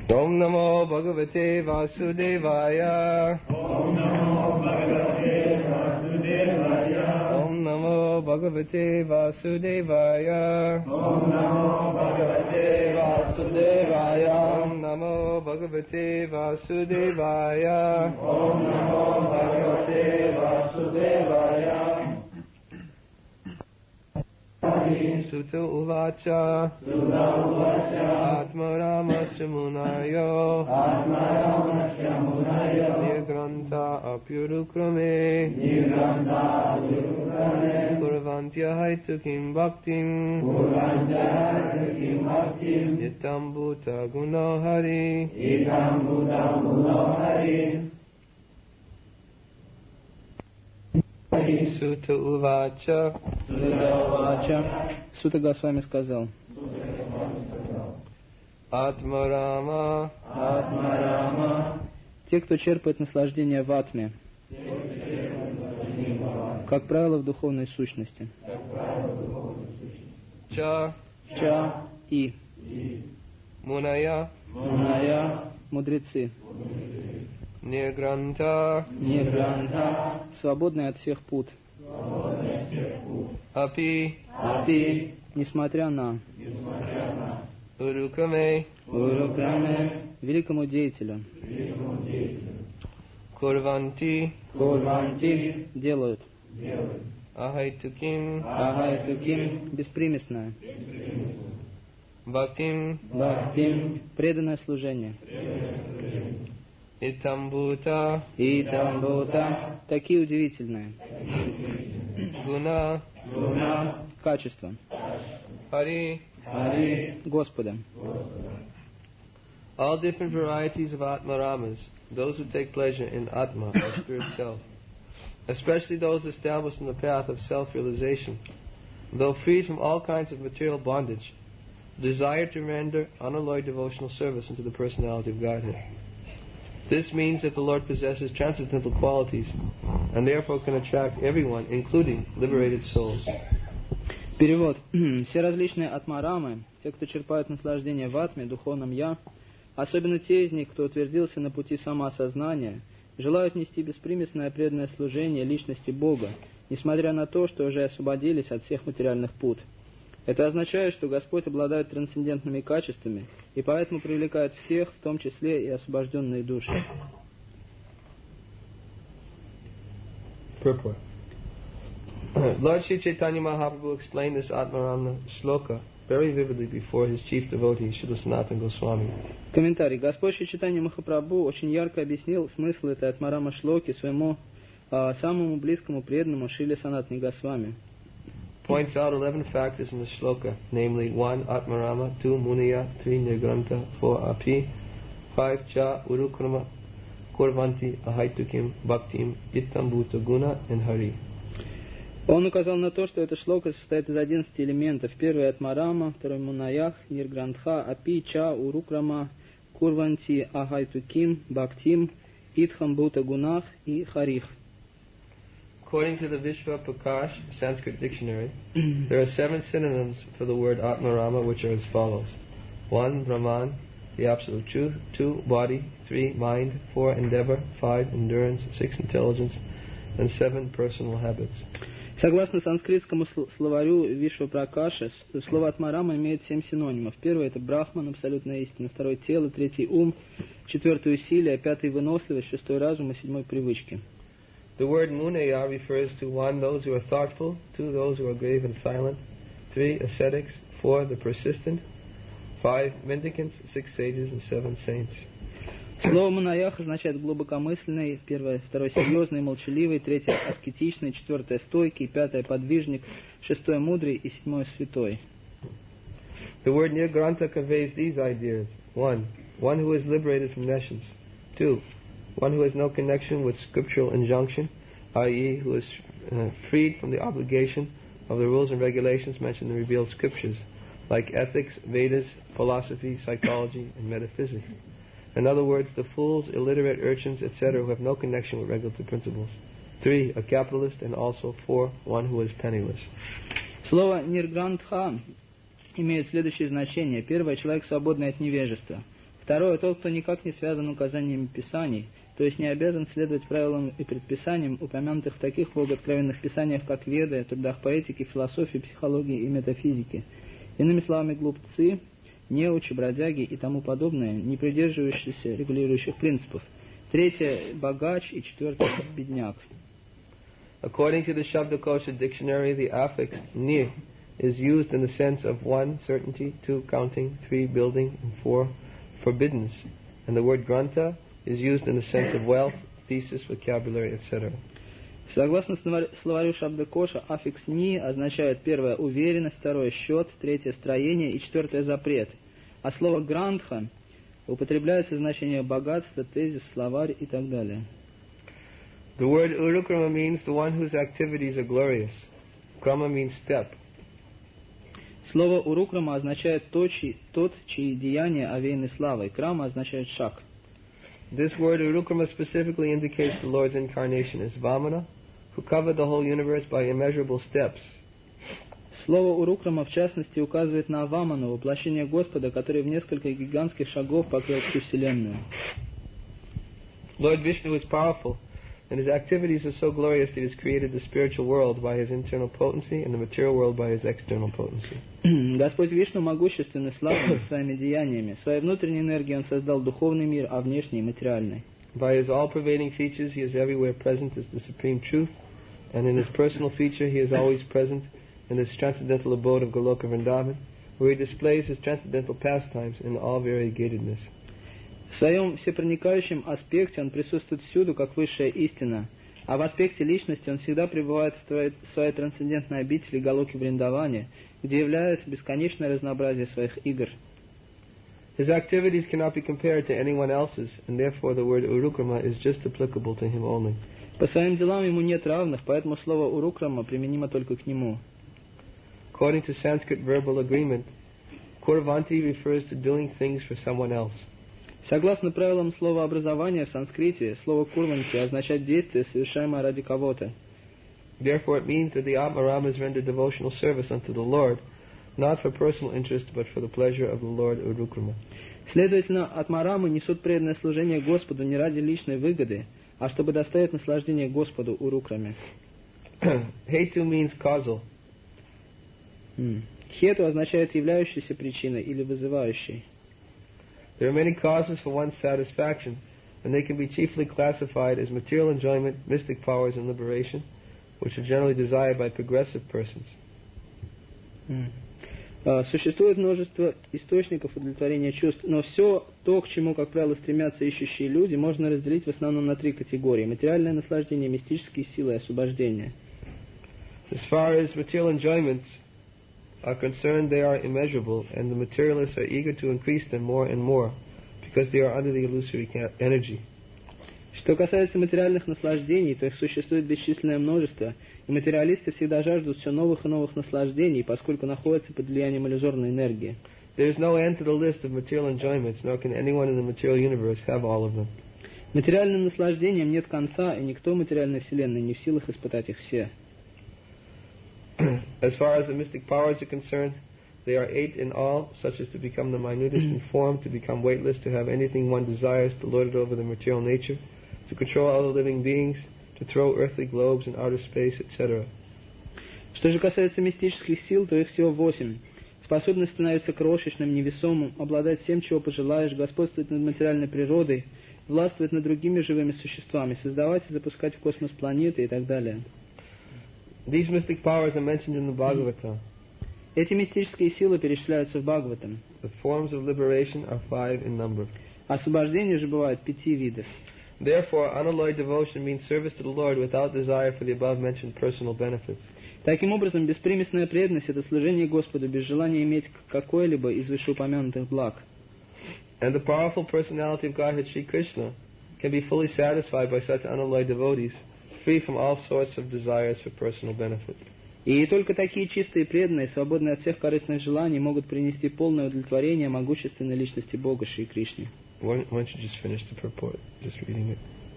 Om Namo Bhagavate Vasudevaya. Om Namo Bhagavate Vasudevaya. Om Namo Bhagavate Vasudevaya. Om Namo Bhagavate Vasudevaya. Om Namo Bhagavate Vasudevaya. Om Namo Bhagavate Vasudevaya. Sutta Uvacha. Sutta Uvacha. Atma Ramascha Munayo. Atma Ramascha Munayo. Nigranta Apyurukrame. Nigranta Apyurukrame. Kurvantya Haitukim Bhaktim. Kurvantya Haitukim Bhaktim. Itam Bhuta Gunohari. Itam Bhuta Gunohari. Sutta Uvacha. Сута Госвами сказал: Атма Рама. Атма Рама. Те, кто черпает наслаждение в атме, как правило, в духовной сущности. Ча. Ча и Муная. Муная, мудрецы. Нигранта. Нигранта, свободные от всех пут. Апи. Апи, несмотря на Урукраме. Урукраме, великому деятелю. Курванти. Курванти, делают. Ахайтуким. Ахайтуким, беспримесное. Бхактим. Бхактим, преданное служение. Итамбута. Итамбута, такие удивительные. Гуна. Гуна, качество. Хари. Хари, Господа. All different varieties of Atmaramas, those who take pleasure in Atma, or spirit self, especially those established in the path of self-realization, though freed from all kinds of material bondage, desire to render unalloyed devotional service unto the personality of Godhead. This means that the Lord possesses transcendental qualities and therefore can attract everyone, including liberated souls. Перевод. Все различные атмарамы, те, кто черпают наслаждение в атме, духовном я, особенно те из них, кто утвердился на пути самоосознания, желают нести беспримесное преданное служение личности Бога, несмотря на то, что уже освободились от всех материальных пут. Это означает, что Господь обладает трансцендентными качествами и поэтому привлекает всех, в том числе и освобожденные души. Purport. Lord Sri Chaitanya Mahaprabhu explained this Atmarama shloka very vividly before his chief devotee, Srila Sanatana Goswami. Комментарий. Господь Шри Чайтанья Махапрабху очень ярко объяснил смысл этой Атмарама шлоки своему самому близкому преданному Шриле Санатане Госвами. Points out 11 factors in the shloka, namely 1. Atmarama, 2. Muniya, 3. Nirgranta, 4. Api, 5. Cha Urukrama, Kurvanti, Ahaitukim, Bhaktim, Ittambhuta Guna, and Hari. Он указал на то, что эта шлока состоит из 11 элементов. Первый Атмарама, второй Мунаях, Ниргрантха, Апи, Ча, Урукрама, Курванти, Ахайтуким, Бхактим, Итхамбута Гунах и Харих. According to the Vishva Prakash Sanskrit dictionary, there are 7 synonyms for the word Atmarama, which are as follows. 1. Brahman, the absolute truth. 2. Body. 3. Mind. 4. Endeavor. 5. Endurance. 6. Intelligence. And 7. Personal habits. Согласно санскритскому словарю Вишва Пракаша, слово Атмарама имеет 7 синонимов. Первый – это Брахман, абсолютная истина. Второй – тело. Третий – ум. Четвертый – усилие. Пятый – выносливость. Шестой – разум. И седьмой – привычки. The word Munaya refers to 1. Those who are thoughtful. 2. Those who are grave and silent. 3. Ascetics. 4. The persistent. 5. Mendicants. 6. Sages. And 7. Saints. Слово «манаях» означает глубокомысленный, первое, второй серьезный, молчаливый, третье аскетичный, четвертое стойкий, пятое подвижник, шестое мудрый и седьмое святой. The word Nirgranta conveys these ideas. 1. One who is liberated from nescience. 2. One who has no connection with scriptural injunction, i.e. who is freed from the obligation of the rules and regulations mentioned in the revealed scriptures, like ethics, Vedas, philosophy, psychology, and metaphysics. In other words, the fools, illiterate urchins, etc., who have no connection with regulative principles. 3. A capitalist, and also 4. One who is penniless. Слово «ниргрантха» имеет следующее значение. Первое – человек, свободный от невежества. Второе, тот, кто никак не связан указаниями Писаний, то есть не обязан следовать правилам и предписаниям, упомянутых в таких богооткровенных писаниях, как Веды, трудах по этике, философии, психологии и метафизике. Иными словами, глупцы, неучи, бродяги и тому подобное, не придерживающиеся регулирующих принципов. Третье – богач, и четвертое – бедняк. According to the Shabdakosha dictionary, the affix ni is used in the sense of 1, certainty, 2, counting, 3, building, and 4, forbiddance. And the word granta is used in the sense of wealth, thesis, vocabulary, etc. Согласно словарю Шабдакоша, аффикс «ни» означает первое – уверенность, второе – счет, третье – строение и четвертое – запрет. А слово «грантха» употребляется в значении богатства, тезис, словарь и так далее. The word urukrama means the one whose activities are glorious. Krama means step. Слово «урукрама» означает тот, чьи деяния овеяны славой. Крама означает шаг. This word urukrama specifically indicates the Lord's incarnation as Vamana, who covered the whole universe by immeasurable steps. Слово «урукрама» в частности указывает на Ваману, воплощение Господа, который в несколько гигантских шагов покрыл всю Вселенную. Lord Vishnu is powerful, and his activities are so glorious that he has created the spiritual world by his internal potency and the material world by his external potency. Господь Вишну могущественный, славный своими деяниями. Своей внутренней энергией Он создал духовный мир, а внешний – материальный. By his all-pervading features, he is everywhere present as the supreme truth, and in his personal feature, he is always present in this transcendental abode of Goloka Vrindavan, where he displays his transcendental pastimes in all variegatedness. В своем всепроникающем аспекте Он присутствует всюду, как высшая истина, а в аспекте личности Он всегда пребывает в своей трансцендентной обители Галоки Вриндаване, где является бесконечное разнообразие своих игр. His activities cannot be compared to anyone else's, and therefore the word urukrama is just applicable to him only. По своим делам Ему нет равных, поэтому слово «урукрама» применимо только к Нему. According to Sanskrit verbal agreement, kurvanti refers to doing things for someone else. Согласно правилам словообразования в санскрите, слово «курванти» означает действие, совершаемое ради кого-то. Therefore it means that the Atmaramas render devotional service unto the Lord, not for personal interest, but for the pleasure of the Lord Urukrama. Следовательно, атмарамы несут преданное служение Господу не ради личной выгоды, а чтобы доставить наслаждение Господу Урукраме. Hetu means causal. Хету означает являющийся причиной или вызывающий. There are many causes for one's satisfaction, and they can be chiefly classified as material enjoyment, mystic powers, and liberation, which are generally desired by progressive persons. Существует множество источников удовлетворения чувств, но все то, к чему, как правило, стремятся ищущие люди, можно разделить в основном на три категории: материальное наслаждение, мистические силы и освобождение. As far as material enjoyments are concerned, they are immeasurable, and the materialists are eager to increase them more and more, because they are under the illusory energy. Что касается материальных наслаждений, то их существует бесчисленное множество, и материалисты всегда жаждут все новых и новых наслаждений, поскольку находятся под влиянием иллюзорной энергии. There is no end to the list of material enjoyments, nor can anyone in the material universe have all of them. Материальным наслаждениям нет конца, и никто в материальной вселенной не в силах испытать их все. As far as the mystic powers are concerned, they are 8 in all, such as to become the minutest in form, to become weightless, to have anything one desires, to lord it over the material nature, to control all the living beings, to throw earthly globes in outer space, etc. Что же касается мистических сил, то их всего 8. Способность становиться крошечным, невесомым, обладать всем, чего пожелаешь, господствовать над материальной природой, властвовать над другими живыми существами, создавать и запускать в космос планеты и так далее. These mystic powers are mentioned in the Bhagavata. Эти мистические силы перечисляются в Бхагаватам. The forms of liberation are 5 in number. Освобождение же бывает 5 видов. Therefore, unalloyed devotion means service to the Lord without desire for the above-mentioned personal benefits. Таким образом, беспримесная преданность – это служение Господу без желания иметь какое-либо из вышеупомянутых благ. And the powerful personality of Godhead Sri Krishna can be fully satisfied by such unalloyed devotees, free from all sorts of desires for personal benefit. И только такие чистые преданные, свободные от всех корыстных желаний, могут принести полное удовлетворение могущественной личности Бога Шри Кришне. Why don't you just finish the purport, just reading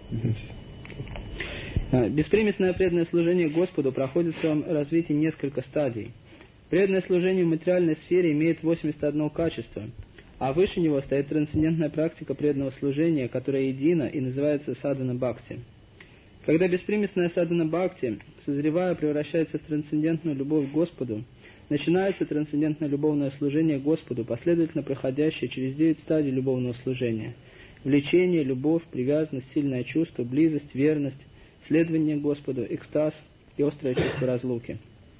it? Беспримесное преданное служение Господу проходит в своем развитии несколько стадий. Преданное служение в материальной сфере имеет 81 качество, а выше него стоит трансцендентная практика преданного служения, которая едина и называется садхана бхакти. Когда беспримесная садхана бхакти, созревая, превращается в трансцендентную любовь к Господу, начинается трансцендентное любовное служение Господу, последовательно проходящее через 9 стадий любовного служения. Влечение, любовь, привязанность, сильное чувство, близость, верность, следование Господу, экстаз и острое чувство разлуки.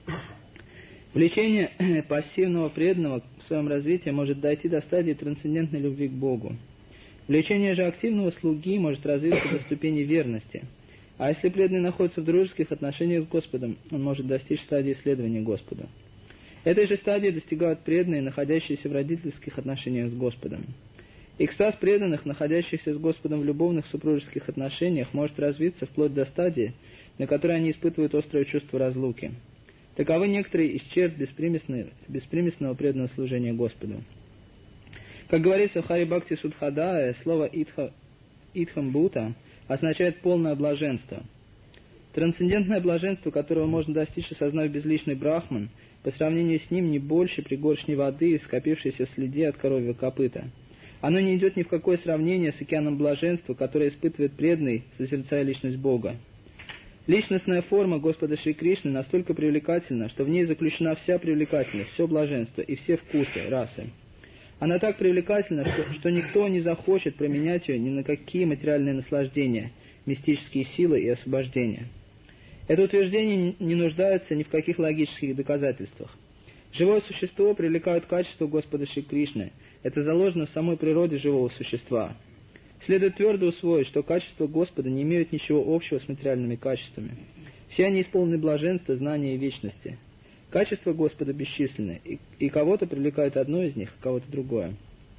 Влечение пассивного преданного в своем развитии может дойти до стадии трансцендентной любви к Богу. Влечение же активного слуги может развиться до ступени верности. А если преданный находится в дружеских отношениях с Господом, он может достичь стадии следования Господу. Этой же стадии достигают преданные, находящиеся в родительских отношениях с Господом. Экстаз преданных, находящихся с Господом в любовных супружеских отношениях, может развиться вплоть до стадии, на которой они испытывают острое чувство разлуки. Таковы некоторые из черт беспримесного преданного служения Господу. Как говорится в Хари Бхакти Судхадае, слово «идхамбута» означает полное блаженство. Трансцендентное блаженство, которого можно достичь, осознав безличный брахман, по сравнению с ним не больше пригоршни воды, скопившейся в следе от коровьего копыта. Оно не идет ни в какое сравнение с океаном блаженства, которое испытывает преданный, созерцая личность Бога. Личностная форма Господа Шри Кришны настолько привлекательна, что в ней заключена вся привлекательность, все блаженство и все вкусы, расы. Она так привлекательна, что никто не захочет променять ее ни на какие материальные наслаждения, мистические силы и освобождения. Это утверждение не нуждается ни в каких логических доказательствах. Живое существо привлекает качество Господа Шри Кришны. Это заложено в самой природе живого существа. Следует твердо усвоить, что качества Господа не имеют ничего общего с материальными качествами. Все они исполнены блаженства, знания и вечности. Качества Господа бесчисленны, и кого-то привлекает одно из них, а кого-то другое.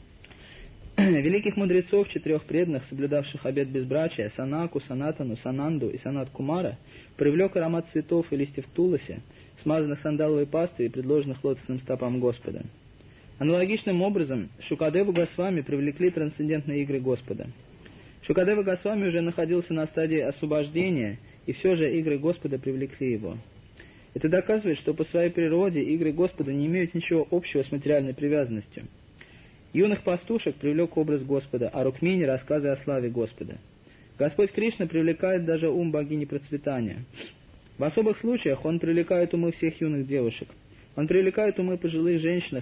Великих мудрецов, 4 преданных, соблюдавших обет безбрачия, Санаку, Санатану, Сананду и Санат-Кумара, привлек аромат цветов и листьев туласи, смазанных сандаловой пастой и предложенных лотосным стопам Господа. Аналогичным образом Шукадеву Госвами привлекли трансцендентные игры Господа. Шукадева Госвами уже находился на стадии освобождения, и все же игры Господа привлекли его. Это доказывает, что по своей природе игры Господа не имеют ничего общего с материальной привязанностью. Юных пастушек привлек образ Господа, а Рукмини – рассказы о славе Господа. Господь Кришна привлекает даже ум богини процветания. В особых случаях Он привлекает умы всех юных девушек. Он привлекает умы пожилых женщин,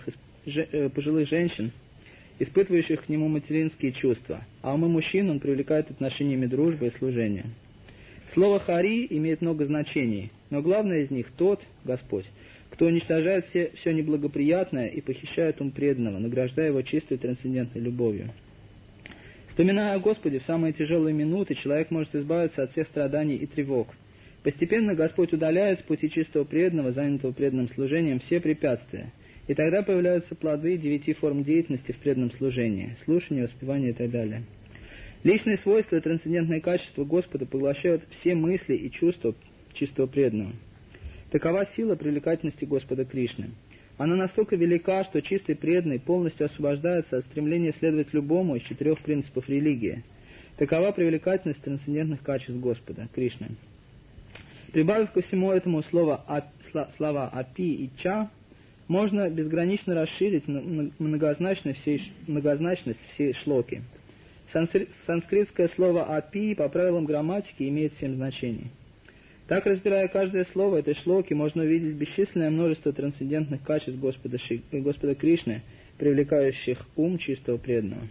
испытывающих к Нему материнские чувства, а умы мужчин Он привлекает отношениями дружбы и служения. Слово «хари» имеет много значений, но главное из них тот, Господь, кто уничтожает все неблагоприятное и похищает ум преданного, награждая его чистой трансцендентной любовью. Вспоминая о Господе в самые тяжелые минуты, человек может избавиться от всех страданий и тревог. Постепенно Господь удаляет с пути чистого преданного, занятого преданным служением, все препятствия. И тогда появляются плоды 9 форм деятельности в преданном служении, слушание, воспевание и так далее. Личные свойства и трансцендентные качества Господа поглощают все мысли и чувства чистого преданного. Такова сила привлекательности Господа Кришны. Она настолько велика, что чистый преданный полностью освобождается от стремления следовать любому из 4 принципов религии. Такова привлекательность трансцендентных качеств Господа Кришны. Прибавив ко всему этому слова «апи» и «ча», можно безгранично расширить многозначность всей шлоки. Санскритское слово «апи» по правилам грамматики имеет 7 значений. Так, разбирая каждое слово этой шлоки, можно увидеть бесчисленное множество трансцендентных качеств Господа Кришны, привлекающих ум чистого преданного.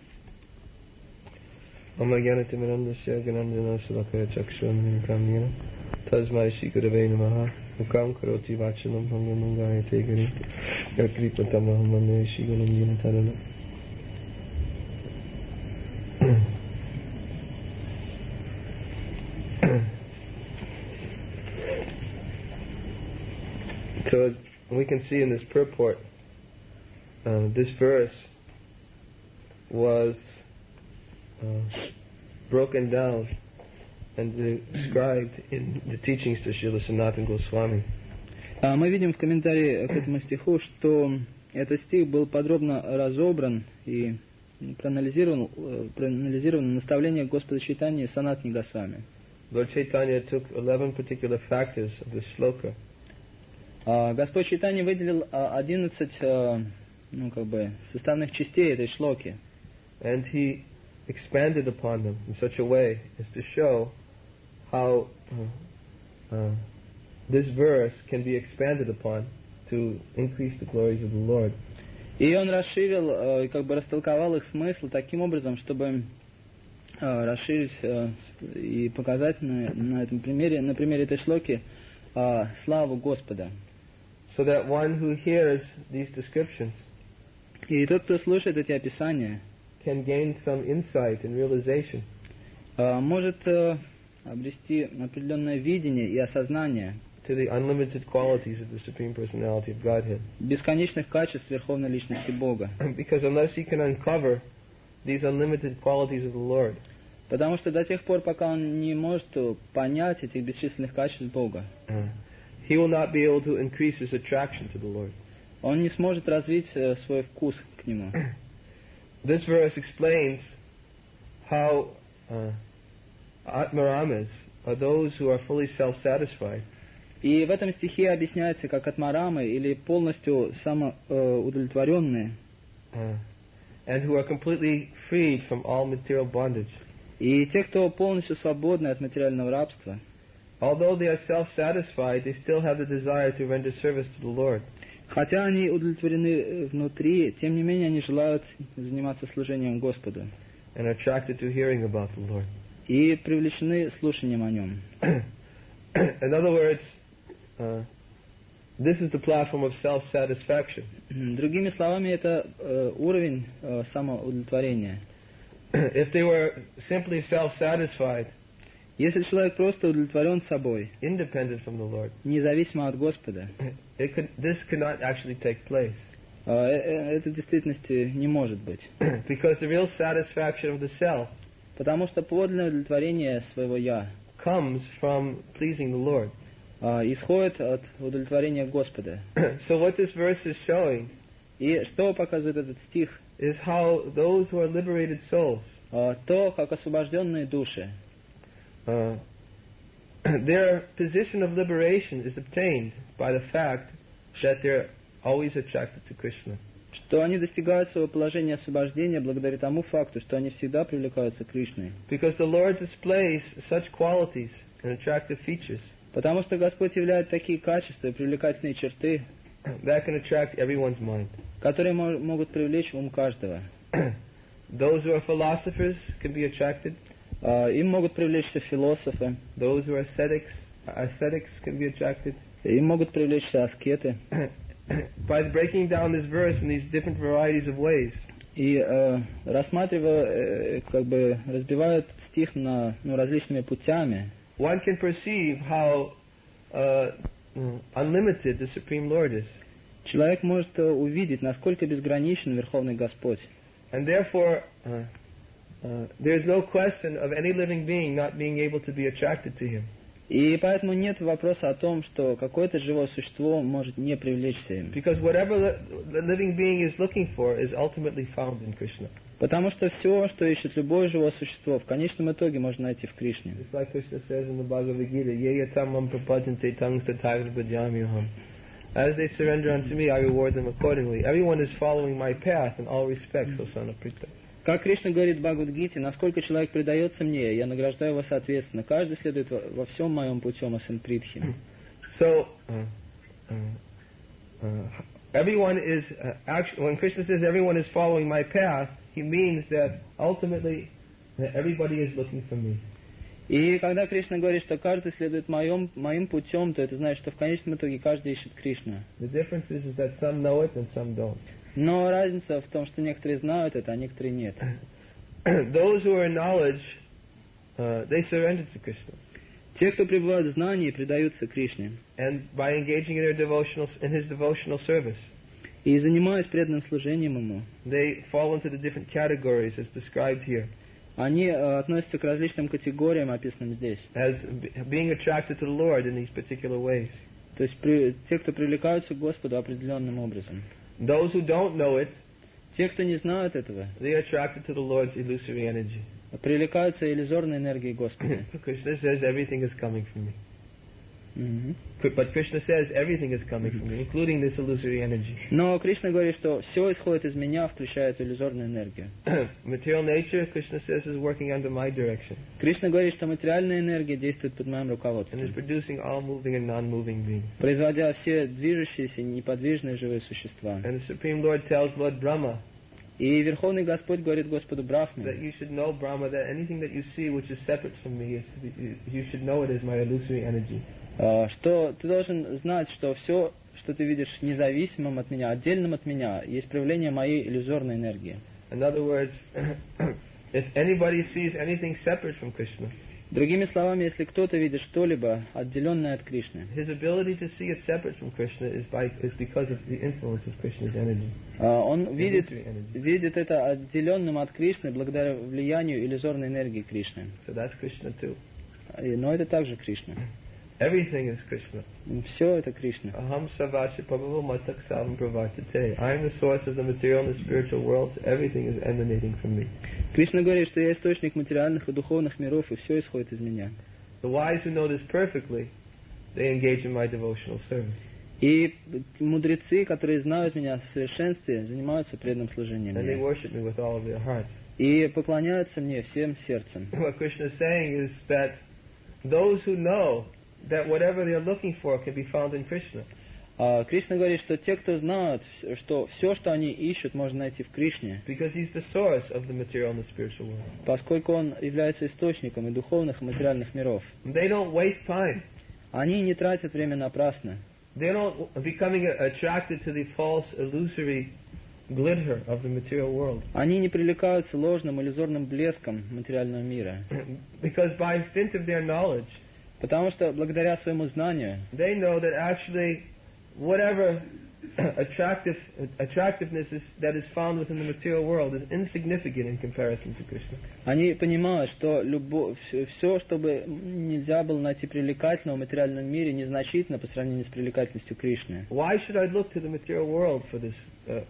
So as we can see in this purport, this verse was broken down and described in the teachings to Srila Sanatana Goswami. Мы видим в комментарии к этому стиху, что этот стих был подробно разобран и проанализирован на наставлениях Господа Чайтаньи и Санатани Госвами. Lord Chaitanya took 11 particular factors of this shloka. Господь Чайтанья выделил 11 составных частей этой шлоки. And he expanded upon them in such a way as to show how this verse can be expanded upon to increase the glories of the Lord. И он расширил, растолковал их смысл таким образом, чтобы расширить и показать на примере этой шлоки славу Господа. So that one who hears these descriptions И тот, кто слушает эти описания, can gain some insight and realization может обрести определенное видение и осознание to the unlimited qualities of the Supreme Personality of Godhead. бесконечных качеств Верховной Личности Бога. Because unless he can uncover these unlimited qualities of the Lord, Потому что до тех пор, пока он не может понять этих бесчисленных качеств Бога, he will not be able to increase his attraction to the Lord. он не сможет развить свой вкус к Нему. This verse explains how Atmaramas are those who are fully self-satisfied. И в этом стихе объясняется, как атмарамы, или полностью самоудовлетворенные, And who are completely freed from all material bondage. и те, кто полностью свободны от материального рабства. Although they are self-satisfied, they still have the desire to render service to the Lord. Хотя они удовлетворены внутри, тем не менее они желают заниматься служением Господу. And are attracted to hearing about the Lord. И привлечены слушанием о Нем. In other words, this is the platform of self-satisfaction. Другими словами, это уровень самоудовлетворения. If they were simply self-satisfied, Если человек просто удовлетворен собой, independent from the Lord, независимо от Господа, this could not actually take place. это в действительности не может быть. Because the real satisfaction of the self Потому что подлинное удовлетворение своего «я» comes from pleasing the Lord. исходит от удовлетворения Господа. So what this verse is showing И что показывает этот стих? is how those who are liberated souls, То, как освобожденные души, their position of liberation is obtained by the fact that they're always attracted to Krishna. что они достигают своего положения освобождения благодаря тому факту, что они всегда привлекаются к Кришне. Because the Lord displays such qualities and attractive features Потому что Господь являет такие качества и привлекательные черты, that can attract everyone's mind. которые могут привлечь ум каждого. Those who are philosophers can be attracted. Им могут привлечься философы, Those who are ascetics can be attracted. им могут привлечься аскеты. By breaking down this verse in these different varieties of ways, И рассматривая, разбивая этот стих на различными путями, one can perceive how unlimited the Supreme Lord is. человек может увидеть, насколько безграничен Верховный Господь. And therefore, there is no question of any living being not being able to be attracted to Him. И поэтому нет вопроса о том, что какое-то живое существо может не привлечься им. Because whatever the living being is looking for is ultimately found in Krishna. Потому что все, что ищет любое живое существо, в конечном итоге можно найти в Кришне. Just like Krishna says in the Bhagavad Gita, Ye yatamam prapajante tangs tathagat bhajamyaham. As they surrender unto me, I reward them accordingly. Everyone is following my path in all respects, O son of Pritha. Как Кришна говорит в Бхагавад-гите, насколько человек предается мне, я награждаю его соответственно. Каждый следует во всем моем путем, о сын Притхи. So, everyone is, when Krishna says everyone is following my path, he means that ultimately everybody is looking for me. И когда Кришна говорит, что каждый следует моим путем, то это значит, что в конечном итоге каждый ищет Кришну. The difference is that some know it and some don't. Но разница в том, что некоторые знают это, а некоторые нет. Those who are in knowledge, they surrender to Krishna. Те, кто пребывают в знании, предаются Кришне. And by engaging in his devotional service, И занимаясь преданным служением Ему, they fall into the different categories as described here. они относятся к различным категориям, описанным здесь. As being attracted to the Lord in these particular ways. То есть те, кто привлекаются к Господу определенным образом. Those who don't know it, Те, кто не знают этого, they are attracted to the Lord's illusory energy. привлекаются иллюзорной энергией Господа. Krishna says everything is coming from me. But Krishna says everything is coming from me, including this illusory energy. Но Кришна говорит, что все исходит из меня, включая эту иллюзорную энергию. Material nature, Krishna says, is working under my direction Кришна говорит, что материальная энергия действует под моим and is руководством, producing all moving and non-moving beings. производя все движущиеся, неподвижные живые существа. And the Supreme Lord tells Lord Brahma И Верховный Господь говорит Господу that Брахме, you should know, Brahma, that anything that you see which is separate from me, you should know it as my illusory energy. что ты должен знать, что все, что ты видишь независимым от меня, отдельным от меня, есть проявление моей иллюзорной энергии. In other words, if anybody sees anything separate from Krishna, Другими словами, если кто-то видит что-либо, отделенное от Кришны, his ability to see it separate from Krishna is because of the influence of Krishna's energy. он видит Illusory energy. это отделенным от Кришны благодаря влиянию иллюзорной энергии Кришны. So that's Krishna too. Но это также Кришна. Everything is Krishna. Все это Кришна. Aham savasya pabhava matak savam pravartate. I am the source of the material and the spiritual worlds. Everything is emanating from me. Кришна говорит, что я источник материальных и духовных миров, и все исходит из меня. The wise who know this perfectly, they engage in my devotional service. И мудрецы, которые знают меня в совершенстве, занимаются преданным служением And they мне. worship me with all of their hearts. И поклоняются мне всем сердцем. What Krishna is saying is that those who know that whatever they are looking for can be found in Krishna. Кришна говорит, что те, кто знают, что все, что они ищут, можно найти в Кришне, Because he's the source of the material and the spiritual world. поскольку он является источником и духовных, и материальных миров. They don't waste time. Они не тратят время напрасно. They're not becoming attracted to the false, illusory glitter of the material world. Они не привлекаются ложным, иллюзорным блеском материального мира. Because by dint of their knowledge, Потому что благодаря своему знанию they know that actually whatever attractiveness that is found within the material world is insignificant in comparison to Krishna. они понимают, что все, что бы нельзя было найти привлекательного в материальном мире, незначительно по сравнению с привлекательностью Кришны. Why should I look to the material world for this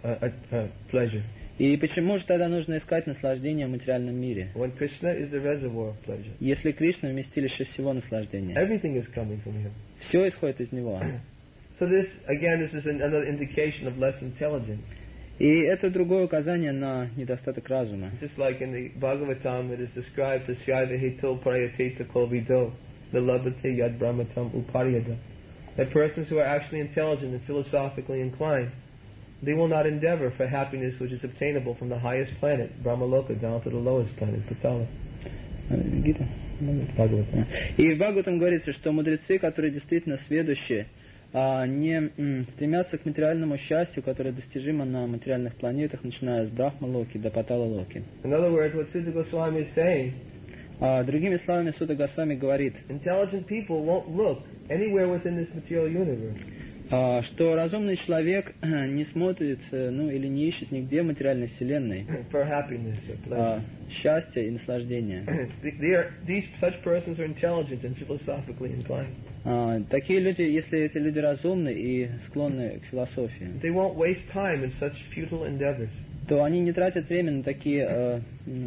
pleasure И почему же тогда нужно искать наслаждение в материальном мире, when Krishna is the reservoir of pleasure? если Кришна вместилище всего наслаждения? Everything is coming from him. Все исходит из него. So this is another indication of less intelligence. И это другое указание на недостаток разума. Just like in the Bhagavatam, it is described as Shaiva Heto Prayateta Kovido, the Labate Yad Brahmatam Upariyada. That persons who are actually intelligent and philosophically inclined, they will not endeavor for happiness which is obtainable from the highest planet, Brahmaloka, down to the lowest planet, Patala. Гита? И в Бхагаватам говорится, что мудрецы, которые действительно сведущие, не стремятся к материальному счастью, которое достижимо на материальных планетах, начиная с Брахма-локи до Патала-локи. In other words, what Siddha Goswami is saying, Другими словами, Сutta Госвами говорит, intelligent people won't look anywhere within this material universe что разумный человек не смотрит, или не ищет нигде в материальной вселенной for happiness or pleasure. счастья и наслаждения. Such persons are intelligent and philosophically inclined. Такие люди, если эти люди разумны и склонны к философии, They won't waste time in such futile endeavors. то они не тратят время на такие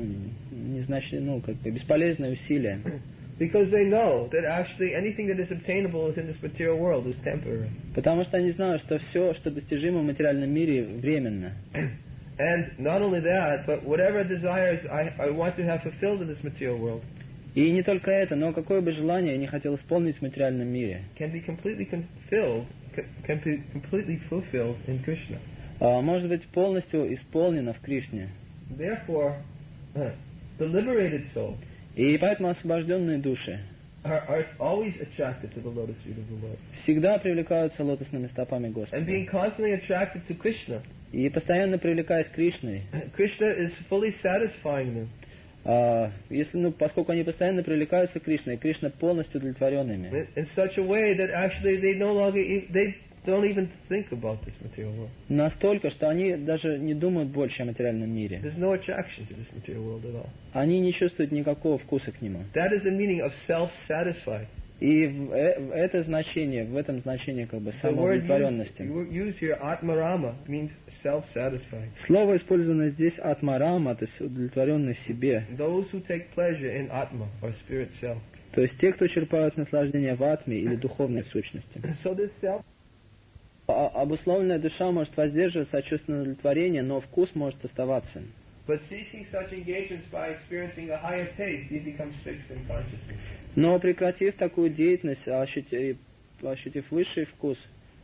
бесполезные усилия. Because they know that actually anything that is obtainable within this material world is temporary. Потому что они знают, что все, что достижимо в материальном мире, временно. And not only that, but whatever desires I want to have fulfilled in this material world И не только это, но какое бы желание я не хотел исполнить в материальном мире, can be completely fulfilled in Krishna. может быть полностью исполнено в Кришне. Therefore, the liberated souls И поэтому освобожденные души are always attracted to the lotus feet of the Lord. всегда привлекаются лотосными стопами And Господа. being constantly attracted to Krishna, И постоянно привлекаясь Кришной, Krishna is fully satisfying them. поскольку они постоянно привлекаются к Кришне, и Кришна полностью удовлетворен ими. In such a way that actually they don't even think about this material world. Настолько, что они даже не думают больше о материальном мире. There's no attraction to this material world at all. Они не чувствуют никакого вкуса к нему. That is the meaning of self-satisfied. И в этом значение как бы The word самоудовлетворенности. used here, atmarama, means self-satisfied. Слово, использованное здесь атмарама, то есть удовлетворенный в себе. Those who take pleasure in atma, or spirit self. То есть те, кто черпают наслаждение в атме или духовной сущности. So this self Обусловленная душа может воздерживаться от чувственного удовлетворения, но вкус может оставаться. But ceasing such engagements by experiencing a higher taste, he becomes fixed in consciousness. Но прекратив такую деятельность, ощутив высший вкус,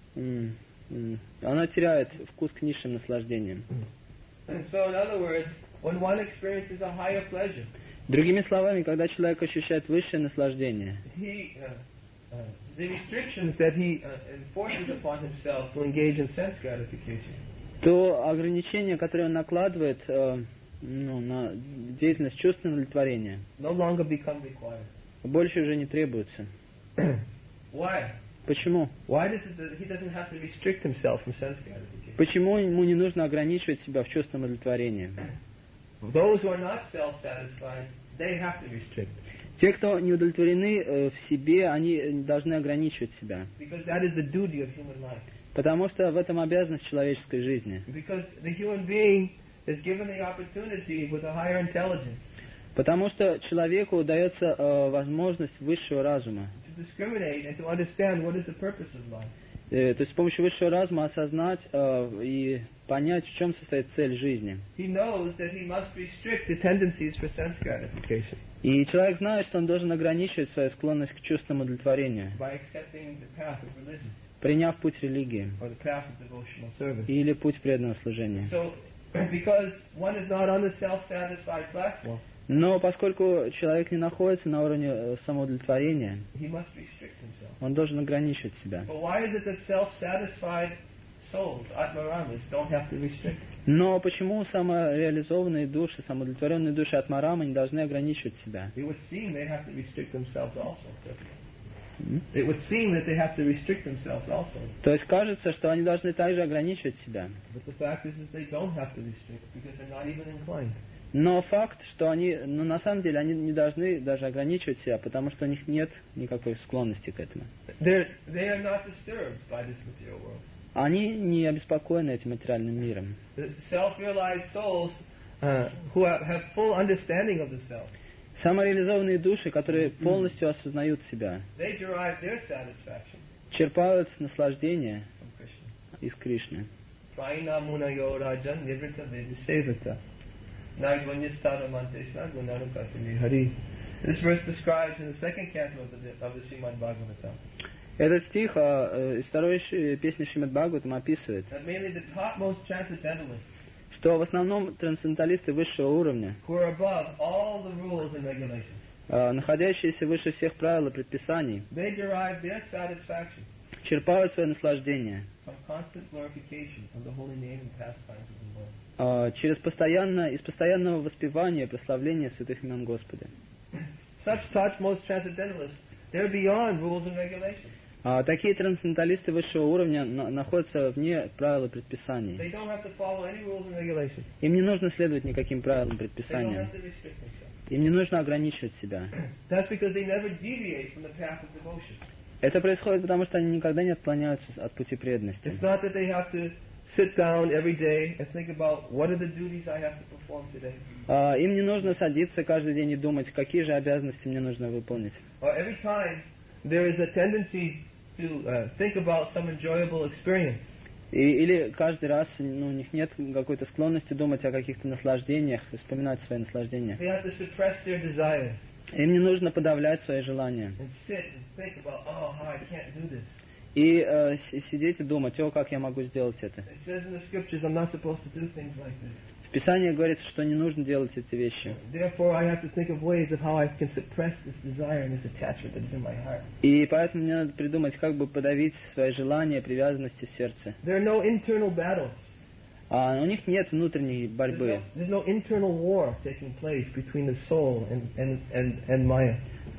она теряет вкус к низшим наслаждениям. And so, in other words, when one experiences a higher pleasure, Другими словами, когда человек ощущает высшее наслаждение, the restrictions that he enforces upon himself to engage in sense gratification, то ограничения, которые он накладывает на деятельность чувственного удовлетворения, no longer become required. больше уже не требуются. Why? Почему? Why does it that he doesn't have to restrict himself from sense gratification? Почему ему не нужно ограничивать себя в чувственном удовлетворении? Those who are not self-satisfied, they have to restrict. Те, кто не удовлетворены в себе, они должны ограничивать себя. Because that is the duty of human life. Потому что в этом обязанность человеческой жизни. Because the human being is given the opportunity with a higher intelligence Потому что человеку дается возможность высшего разума. to discriminate and to understand what is the purpose of life. То есть с помощью высшего разума осознать и понять, в чем состоит цель жизни. He knows that he must restrict the tendencies for sense gratification И человек знает, что он должен ограничивать свою склонность к чувственному удовлетворению, by accepting the path of religion приняв путь религии or the path of devotional service. или путь преданного служения. So, because one is not on the self-satisfied platform, Но поскольку человек не находится на уровне самоудовлетворения, he must restrict himself. он должен ограничивать себя. But why is it that self-satisfied souls, Atmaramas, don't have to restrict? Но почему самореализованные души, самоудовлетворенные души Атмарама не должны ограничивать себя? It would seem they have to restrict themselves also. It would seem that they have to restrict themselves also. То есть кажется, что они должны также ограничивать себя. But the fact is they don't have to restrict because they're not even inclined. Но факт, что они, на самом деле, они не должны даже ограничивать себя, потому что у них нет никакой склонности к этому. They are not disturbed by this material world. Они не обеспокоены этим материальным миром. The self-realized souls who have full understanding of the self, Самореализованные души, которые полностью осознают себя, they derive their satisfaction черпают наслаждение from Krishna. из Кришны. Traina munayo rajan nivrita vedisevata. Nagvanyastharamante snagunanukatini hari. This verse describes in the second canto of the Srimad Bhagavatam Этот стих из второй песни Шримад Бхагаватам описывает, that mainly the topmost transcendentalists, что в основном трансценденталисты высшего уровня, who are above all the rules and regulations, находящиеся выше всех правил и предписаний, they derive their satisfaction черпают свое наслаждение from constant glorification of the holy name and pastimes of the Lord. из постоянного воспевания и прославления святых имен Господа. Such topmost transcendentalists, they're beyond rules and regulations. Такие трансценденталисты высшего уровня находятся вне правил и предписаний. They don't have to follow any rules and regulations. Им не нужно следовать никаким правилам и They don't предписаниям. have to restrict themselves. Им не нужно ограничивать себя. That's because they never deviate from the path of devotion. Это происходит потому, что они никогда не отклоняются от пути преданности. It's not that they have to sit down every day and think about what are the duties I have to perform today. Им не нужно садиться каждый день и думать, какие же обязанности мне нужно выполнить. Or every time there is a tendency to think about some enjoyable experience. Или каждый раз у них нет какой-то склонности думать о каких-то наслаждениях, вспоминать свои наслаждения. They have to suppress their desires Им не нужно подавлять свои желания. and sit and think about, oh, how I can't do this. И сидеть и думать, как я могу сделать это. It says in the scriptures I'm not supposed to do things like this. В Писании говорится, что не нужно делать эти вещи. Therefore I have to think of ways of how I can suppress this desire and this attachment that is in my heart. И поэтому мне надо придумать, как бы подавить свои желания, привязанности в сердце. There are no internal battles. У них нет внутренней борьбы. There's no internal war taking place between the soul and Maya.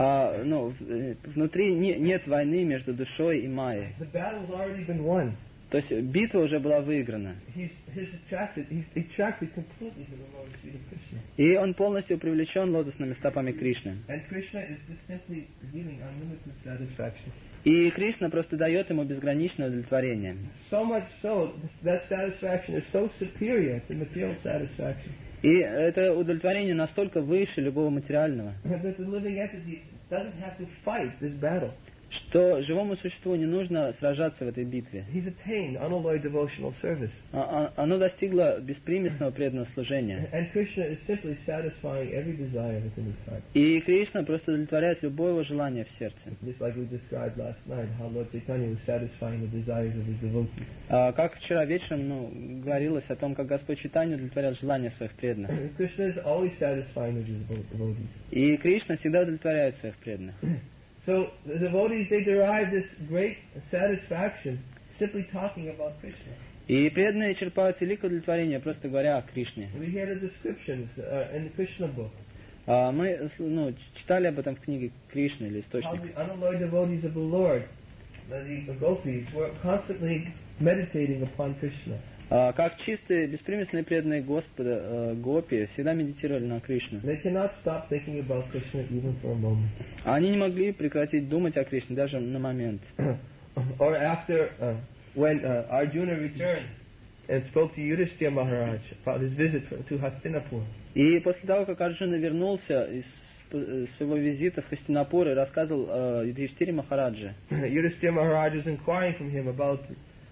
Внутри нет войны между душой и майей. The battle's already been won. То есть битва уже была выиграна. He's attracted completely to the lotus feet of Krishna. И он полностью привлечен лотосными стопами Кришны. And Krishna is just simply giving unlimited satisfaction. И Кришна просто дает ему безграничное удовлетворение. So much so that satisfaction is so superior to material satisfaction. И это удовлетворение настолько выше любого материального, That the living entity doesn't have to fight this battle. Что живому существу не нужно сражаться в этой битве. He's attained unalloyed devotional service. Оно достигло беспримесного преданного служения. And Krishna is simply satisfying every desire within his heart. И Кришна просто удовлетворяет любое его желание в сердце. Just like we described last night, how Lord Chaitanya was satisfying the desires of his devotees. Как вчера вечером говорилось о том, как Господь Чайтанья удовлетворял желания своих преданных. Krishna is always satisfying his devotees. И Кришна всегда удовлетворяет своих преданных. So the devotees, they derive this great satisfaction simply talking about Krishna. И преданные черпают великое удовлетворение, просто говоря о Кришне. We hear the descriptions in the Krishna book. Мы читали об этом в книге Кришны или How Источник. the unalloyed devotees of the Lord, the gopis, were constantly meditating upon Krishna. Как чистые, беспримесные преданные Господа гопи всегда медитировали на Кришну. They cannot stop thinking about Krishna even for a moment. Они не могли прекратить думать о Кришне даже на момент. Or after, when Arjuna returned and spoke to Yudhishthira Maharaj about his visit to Hastinapur. И после того, как Арджуна вернулся из своего визита в Хастинапур и рассказывал Юдхиштире Махараджи, Yudhishthira Maharaj was inquiring from him about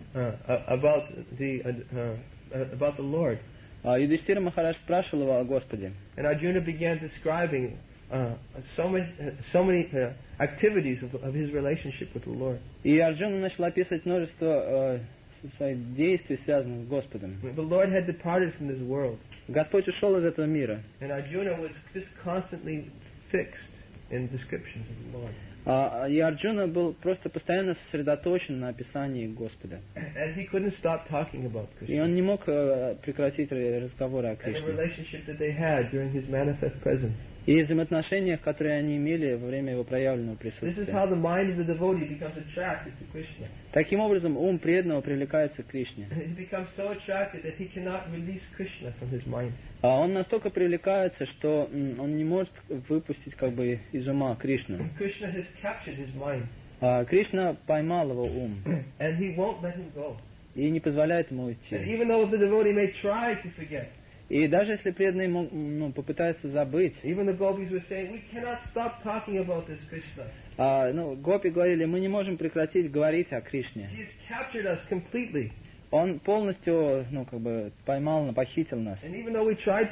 the Lord. Юдхиштира Махарадж спрашивал его о Господе. And Arjuna began describing so many activities of his relationship with the Lord. И Арджуна начал описывать множество своих действий, связанных с Господом. The Lord had departed from this world. Господь ушел из этого мира. And Arjuna was just constantly fixed in descriptions of the Lord. И Арджуна был просто постоянно сосредоточен на описании Господа. And he couldn't stop talking about И Krishna. он не мог прекратить разговоры о And the Кришне. relationship that they had during his manifest presence. И взаимоотношениях, которые они имели во время его проявленного This is присутствия. how the mind of the devotee becomes attracted to Krishna. Таким образом, ум преданного привлекается к Кришне. He becomes so attracted that he cannot release Krishna from his mind. Он настолько привлекается, что он не может выпустить из ума Кришну. Krishna has captured his mind. Кришна поймал его ум And he won't let him go. и не позволяет ему And уйти. even though the devotee may try to forget, И даже если преданный попытается забыть, even the gopis were saying, we cannot stop talking about this Krishna. гопи говорили, мы не можем прекратить говорить о Кришне. He has captured us completely. Он полностью, поймал, похитил нас. And even though we're trying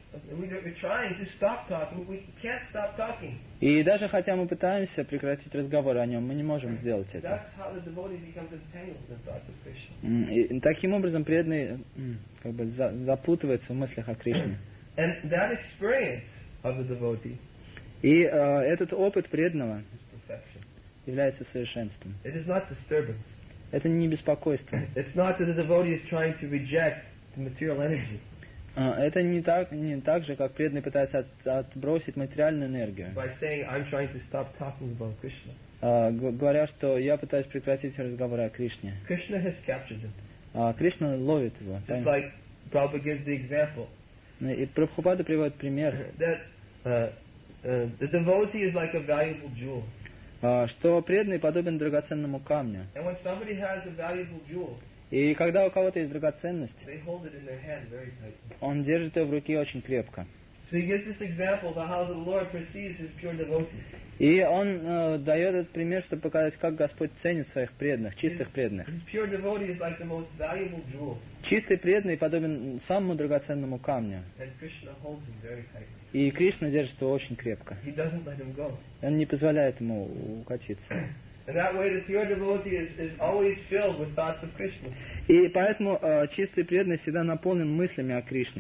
to stop talking, we can't stop talking. И даже хотя мы пытаемся прекратить разговор о нем, мы не можем сделать это. That's how the devotee becomes entangled in the thoughts of Krishna. И таким образом преданный запутывается в мыслях о Кришне. And that experience of the devotee И этот опыт преданного is perfection. является совершенством. It is not disturbance. Это не беспокойство. It's not that the devotee is trying to reject the material energy Это не так же, как преданный пытается отбросить материальную энергию, by saying, I'm trying to stop talking about Krishna. говоря, что я пытаюсь прекратить разговоры о Кришне. Krishna has captured him. Кришна ловит его. Just like Prabhupada gives the example И Прабхупада приводит пример, that the devotee is like a valuable jewel. что преданный подобен драгоценному камню. And when somebody has a valuable jewel, И когда у кого-то есть драгоценность, they hold it in their hand very tightly. он держит ее в руке очень крепко. So he gives this example of how the Lord perceives his pure devotee. И он дает этот пример, чтобы показать, как Господь ценит своих преданных, чистых преданных. His pure devotee is like the most valuable jewel, Чистый преданный подобен самому драгоценному камню. and Krishna holds him very tightly. И Кришна держит его очень крепко. He doesn't let him go. Он не позволяет ему укатиться. And that way the pure devotee is always filled with thoughts of Krishna. И поэтому чистый преданный всегда наполнен мыслями о Кришне.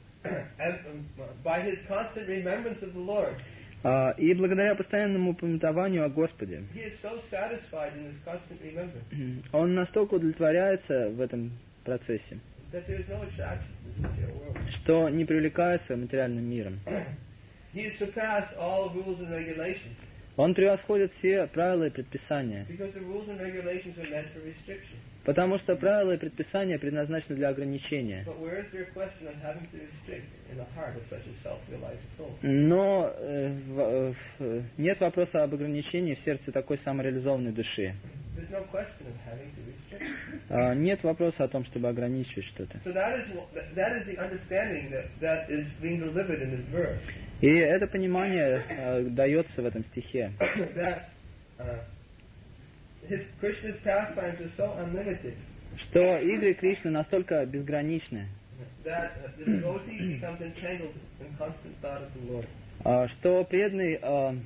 And by his constant remembrance of the Lord, И благодаря постоянному упоминанию о Господе, he is so satisfied in his constant remembrance он настолько удовлетворяется в этом процессе, that there is no attraction to this material world. что не привлекается материальным миром. He has surpassed all rules and regulations, Он превосходит все правила и предписания, because the rules and regulations are meant for restriction. потому что правила и предписания предназначены для ограничения. But where is there a question of having to restrict in the heart of such a self-realized soul? Но нет вопроса об ограничении в сердце такой самореализованной души. There's no question of having to restrict. Нет вопроса о том, чтобы ограничивать что-то. So that is the understanding that is being delivered in this verse. И это понимание дается в этом стихе. That Krishna's pastimes are so unlimited. Что игры Кришны настолько безграничны. That the devotee becomes entangled in constant thought of the Lord. Что преданный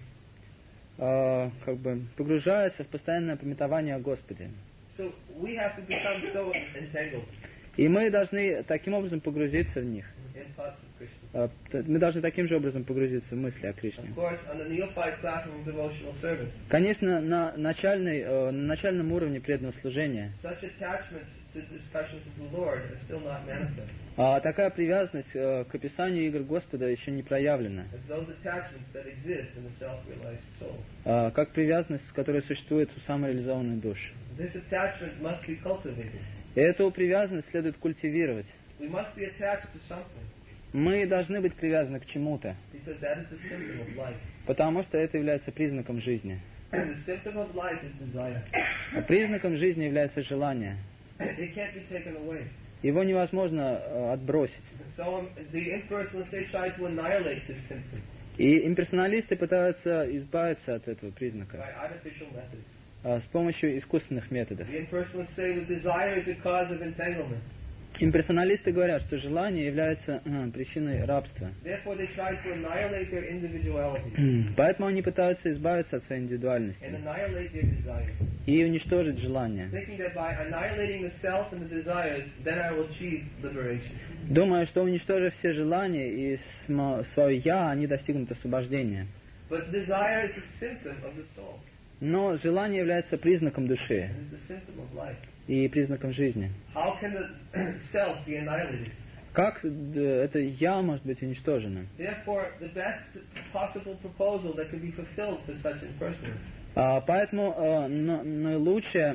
как бы погружается в постоянное памятование о Господе. So we have to become so entangled. И мы должны таким образом погрузиться в них. In thoughts of Krishna. Мы должны таким же образом погрузиться в мысли о Кришне. Of course, on the neophyte platform of devotional service. Конечно, на начальном уровне преданного служения. Such attachments to discussions of the Lord are still not manifest. Такая привязанность к описанию игр Господа еще не проявлена. As those attachments that exist in the self-realized soul. Как привязанность, которая существует у самореализованной души. This attachment must be cultivated. И эту привязанность следует культивировать. We must be attached to something. Мы должны быть привязаны к чему-то. Because that is the symptom of life. Потому что это является признаком жизни. And the symptom of life is desire. Признаком жизни является желание. It can't be taken away. Его невозможно отбросить. So the impersonalists, they try to annihilate this symptom. И имперсоналисты пытаются избавиться от этого признака By artificial methods. с помощью искусственных методов. The impersonalists say that desire is a cause of entanglement. Имперсоналисты говорят, что желание является причиной рабства. Therefore, they try to annihilate their individuality. Поэтому они пытаются избавиться от своей индивидуальности And annihilate their desires. и уничтожить желание. Thinking that by annihilating the self and the desires, then I will achieve liberation. Думая, что уничтожив все желания и свое «я», они достигнут освобождения. But desire is the symptom of the soul. Но желание является признаком души It is the symptom of life. и признаком жизни. How can the self be annihilated? Как это «я» может быть уничтожено? Therefore, the best possible proposal that can be fulfilled for such impersonalists Поэтому наилучшее,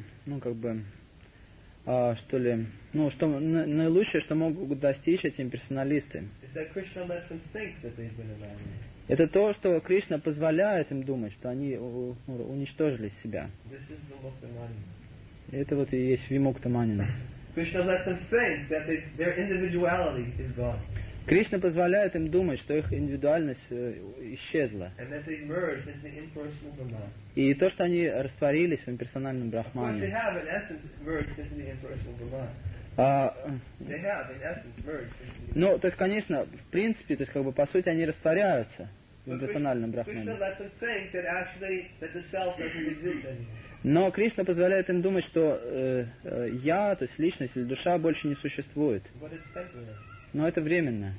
наилучшее, что могут достичь эти имперсоналисты, is that Krishna lets them think that they've been annihilated. это то, что Кришна позволяет им думать, что они уничтожили себя. This is the Mukta. Это вот и есть Вимукта Манинас. Krishna lets them think that their individuality is gone. Кришна позволяет им думать, что их индивидуальность исчезла. And that they merged into the impersonal Brahman. И то, что они растворились в имперсональном Of course, they Брахмане. have in essence merged into the impersonal Brahman. They have in essence merged into the Ну, то есть, конечно, в принципе, то есть, как бы, по сути, они растворяются в имперсональном Krishna Брахмане. lets them think that actually that the self doesn't exist anymore. Но Кришна позволяет им думать, что я, то есть личность или душа больше не существует. But it's temporary. Но это временно.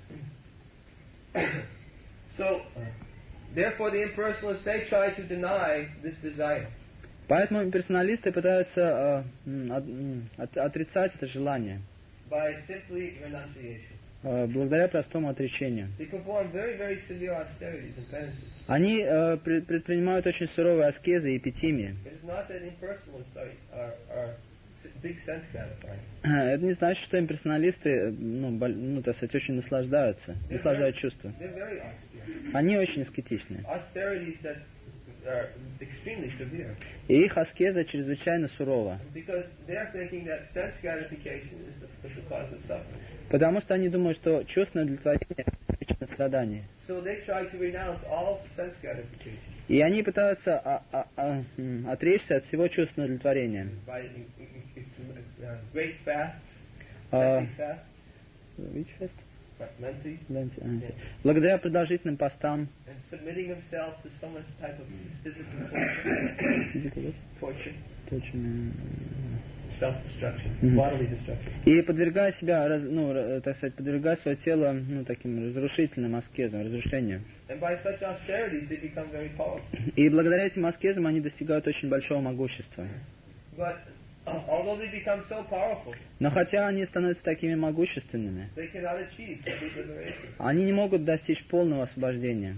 So, therefore, the impersonalists, they try to deny this desire. Поэтому имперсоналисты пытаются отрицать это желание By simply renunciation. благодаря простому отречению. They perform very, very severe austerities and penances. Они предпринимают очень суровые аскезы и эпитимии. It is not that impersonalists are big sense gratifying. Это не значит, что имперсоналисты, так сказать, очень наслаждают чувства. They're very austere. Они очень аскетичны. Austerities that are extremely severe. И их аскеза чрезвычайно сурова. Because they're thinking that sense gratification is the cause of suffering. Потому что они думают, что чувственное удовлетворение – причина страдания. So they try to renounce all sense gratification. И они пытаются отречься от всего чувственного удовлетворения. By great fasts, Uh, lengthy fasts, Which fast? lengthy, Благодаря продолжительным постам, and submitting himself to some type of physical torture, self-destruction, bodily destruction. и подвергая себя, так сказать, подвергая свое тело таким разрушительным аскезам, разрушению. And by such austerities, they become very powerful. И благодаря этим аскезам они достигают очень большого могущества. But although they become so powerful, Но хотя они становятся такими могущественными, they cannot achieve complete liberation. они не могут достичь полного освобождения.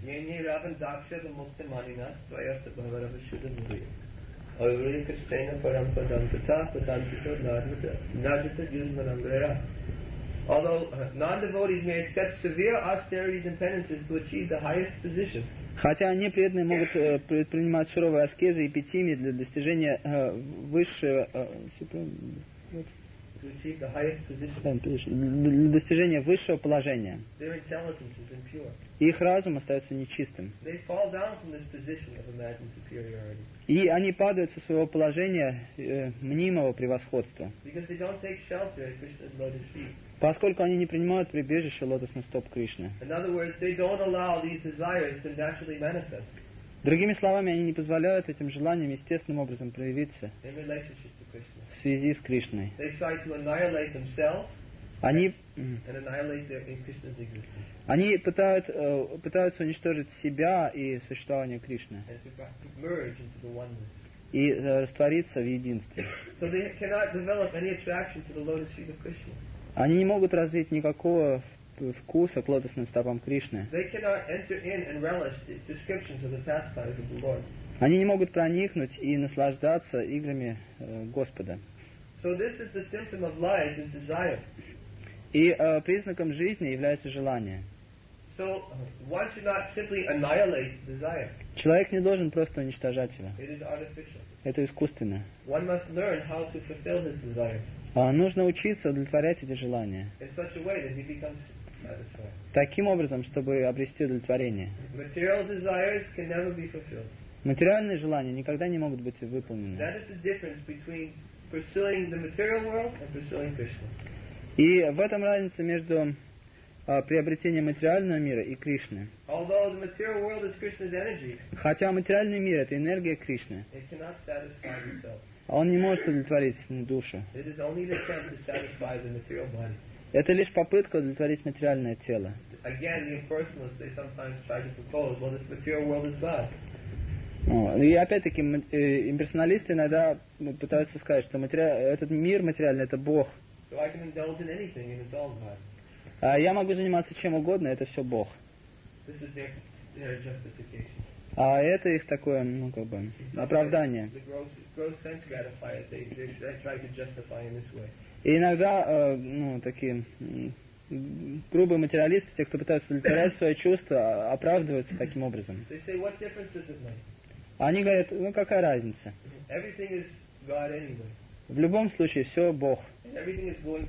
Although non-devotees may accept severe austerities and penances to achieve the highest position, Хотя непреданные могут предпринимать суровые аскезы и эпитимии для достижения высшего, to achieve the highest position, для достижения высшего положения, their intelligence is impure. их разум остается нечистым. They fall down from this position of imagined superiority И они падают со своего положения мнимого превосходства, because they don't take shelter at Krishna's lotus feet. поскольку они не принимают прибежище лотосных стоп Кришны. In other words, they don't allow these desires to naturally manifest Другими словами, они не позволяют этим желаниям естественным образом проявиться in relationship to Krishna. в связи с Кришной. They try to annihilate themselves Они and annihilate their in Krishna's existence Они пытаются уничтожить себя и существование Кришны and to merge into the oneness. и раствориться в единстве. So they cannot develop any attraction to the lotus feet of Krishna. Они не могут развить никакого вкуса к лотосным стопам Кришны. They cannot enter in and relish the descriptions of the pastimes of the Lord. Они не могут проникнуть и наслаждаться играми Господа. So this is the symptom of life, is desire. И признаком жизни является желание. So one should not simply annihilate desire. Человек не должен просто уничтожать его. It is artificial. Это искусственно. One must learn how to fulfill his desires Нужно учиться удовлетворять эти желания in such a way that he becomes satisfied. таким образом, чтобы обрести удовлетворение. Material desires can never be fulfilled. Материальные желания никогда не могут быть выполнены. That is the difference between pursuing the material world and pursuing Krishna. И в этом разница между приобретением материального мира и Кришны. Although the material world is Krishna's energy, Хотя материальный мир — это энергия Кришны, it cannot satisfy the self. он не может удовлетворить душу. It is only an attempt to satisfy the material body. Это лишь попытка удовлетворить материальное тело. Again, the impersonalists, they sometimes try to propose, well, this material world is God. И опять-таки имперсоналисты иногда пытаются сказать, что этот мир материальный — это Бог. So I can indulge in anything and it's all God. А я могу заниматься чем угодно, это все Бог. This is their justification. А это их такое, оправдание. The gross sense gratifiers, they try to justify in this way. И иногда, такие грубые материалисты, те, кто пытаются удовлетворять свои чувства, оправдываются таким образом. They say, what difference does it make? Они говорят, какая разница? Everything is God anyway. В любом случае, все Бог. And everything is going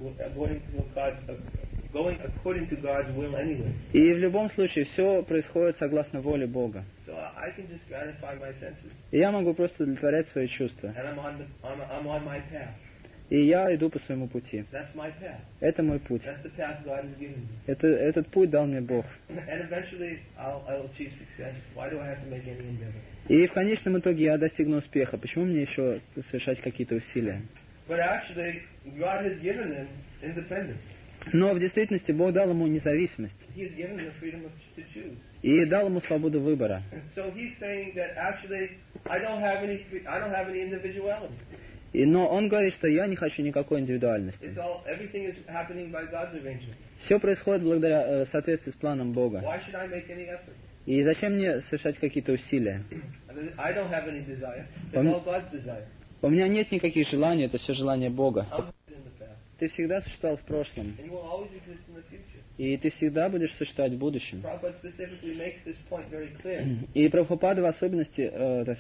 according to God's will anyway. И в любом случае, все происходит согласно воле Бога. So I can just gratify my senses. И я могу просто удовлетворять свои чувства. And I'm on my path. И я иду по своему пути. That's my path. Это мой путь. That's the path God has given me. Этот путь дал мне Бог. And eventually I'll achieve success. Why do I have to make any endeavor? И в конечном итоге я достигну успеха. Почему мне еще совершать какие-то усилия? But actually, God has given them independence. Но в действительности Бог дал ему независимость. He has given them the freedom to choose. И дал ему свободу выбора. So he's saying that actually I don't have any individuality. Но он говорит, что я не хочу никакой индивидуальности. Everything is happening by God's arrangement. Все происходит благодаря в соответствии с планом Бога. Why should I make any effort? И зачем мне совершать какие-то усилия? I don't have any desire. It's all God's desire. У меня нет никаких желаний, это все желания Бога. I'm in the past. Ты всегда существовал в прошлом. And you will always exist in the future. И ты всегда будешь существовать в будущем. Prabhupada specifically makes this point very clear. И Прабхупада в особенности,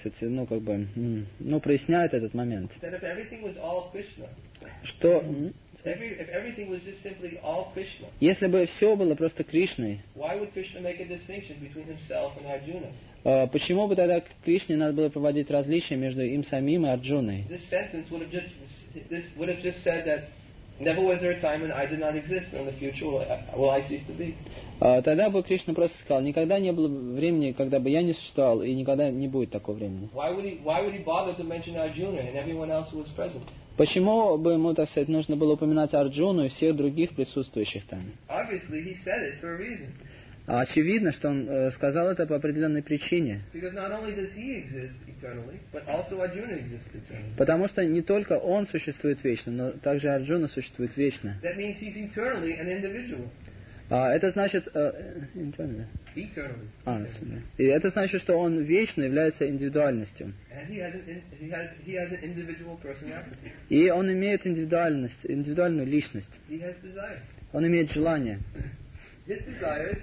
проясняет этот момент. That if everything was all Krishna, Что if everything was just simply all Krishna, если бы все было просто Кришной, why would Krishna make a distinction between himself and Arjuna? Почему бы тогда Кришне надо было проводить различия между им самим и Арджуной? This sentence would have just said that never was there a time when I did not exist, and in the future will I cease to be. Тогда бы Кришна просто сказал, никогда не было времени, когда бы я не существовал, и никогда не будет такого времени. Why would he bother to mention Arjuna and everyone else who was present? Почему бы ему, так сказать, нужно было упоминать Арджуну и всех других присутствующих там? Obviously, he said it for a reason. Очевидно, что он сказал это по определенной причине. Because not only does he exist eternally, but also Arjuna exists eternally. Потому что не только он существует вечно, но также Арджуна существует вечно. That means he's eternally an individual. Это значит... Eternally. И это значит, что он вечно является индивидуальностью. And he has an individual personality. И он имеет индивидуальную личность. He has desires. Он имеет желания. His desires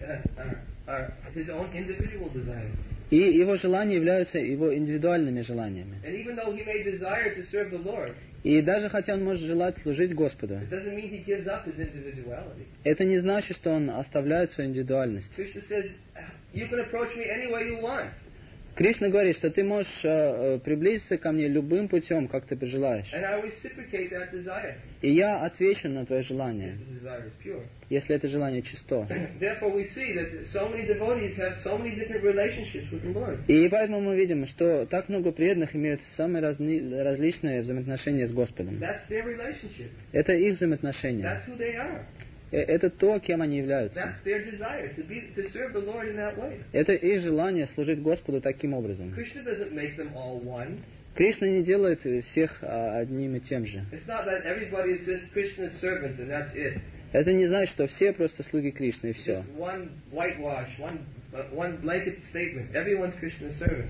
are his own individual desires. И его желания являются его индивидуальными желаниями. And even though he may desire to serve the Lord, И даже хотя он может желать служить Господу, it doesn't mean he gives up his individuality. это не значит, что он оставляет свою индивидуальность. Krishna says, you can approach me any way you want. Кришна говорит, что ты можешь приблизиться ко мне любым путем, как ты пожелаешь. And I reciprocate that desire. И я отвечу на твое желание, The desire is pure. если это желание чисто. Therefore we see that so many devotees have so many different relationships with the Lord. И поэтому мы видим, что так много преданных имеют самые различные взаимоотношения с Господом. That's their relationship. Это их взаимоотношения. That's who they are. Это то, кем они являются. That's their desire to serve the Lord in that way. Это их желание служить Господу таким образом. Krishna doesn't make them all one. Кришна не делает всех одним и тем же. It's not that everybody is just Krishna's servant and that's it. Это не значит, что все просто слуги Кришны и все. Just one whitewash, one blanket statement. Everyone's Krishna's servant.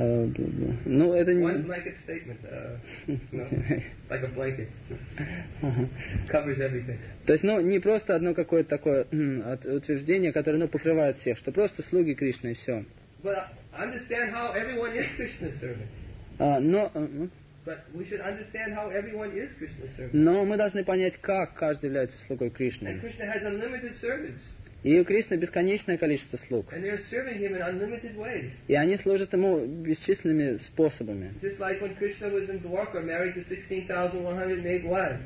Ну, это не... One blanket statement, like a blanket, just covers everything. То есть, не просто одно какое-то такое утверждение, которое, покрывает всех, что просто слуги Кришны и все. But understand how everyone is Krishna's servant. But we should understand how everyone is Krishna's servant. Но мы должны понять, как каждый является слугой Кришны. And Krishna has unlimited servants. И у Кришны бесконечное количество слуг. And they're serving him in unlimited ways. И они служат ему бесчисленными способами. Just like when Krishna was in Dwarka, married to 16,108 wives.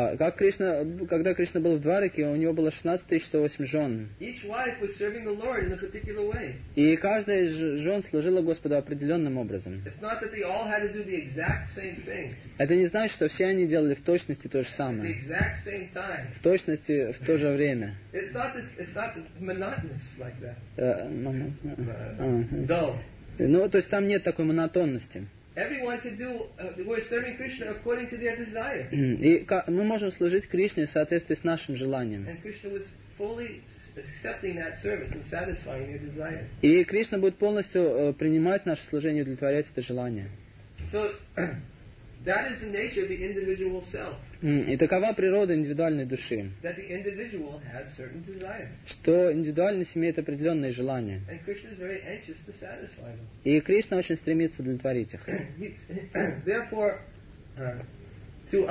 Когда Кришна был в Двараке, у него было 16 108 жен. Each wife was serving the Lord in a particular way. И каждая из жен служила Господу определенным образом. It's not that they all had to do the exact same thing. Это не значит, что все они делали в точности то же At the самое. exact same time. В точности в то же время. It's not monotonous like that. Dull. Dull. То есть там нет такой монотонности. Everyone can do. We're serving Krishna according to their desire. И мы можем служить Кришне в соответствии с нашим желанием. And Krishna was fully accepting that service and satisfying their desires. И Кришна будет полностью принимать наше служение и удовлетворять это желание. So that is the nature of the individual self. И такова природа индивидуальной души. That the individual has certain desires. Что индивидуальность имеет определенные желания. And Krishna is very anxious to satisfy them. И Кришна очень стремится удовлетворить их. Therefore, to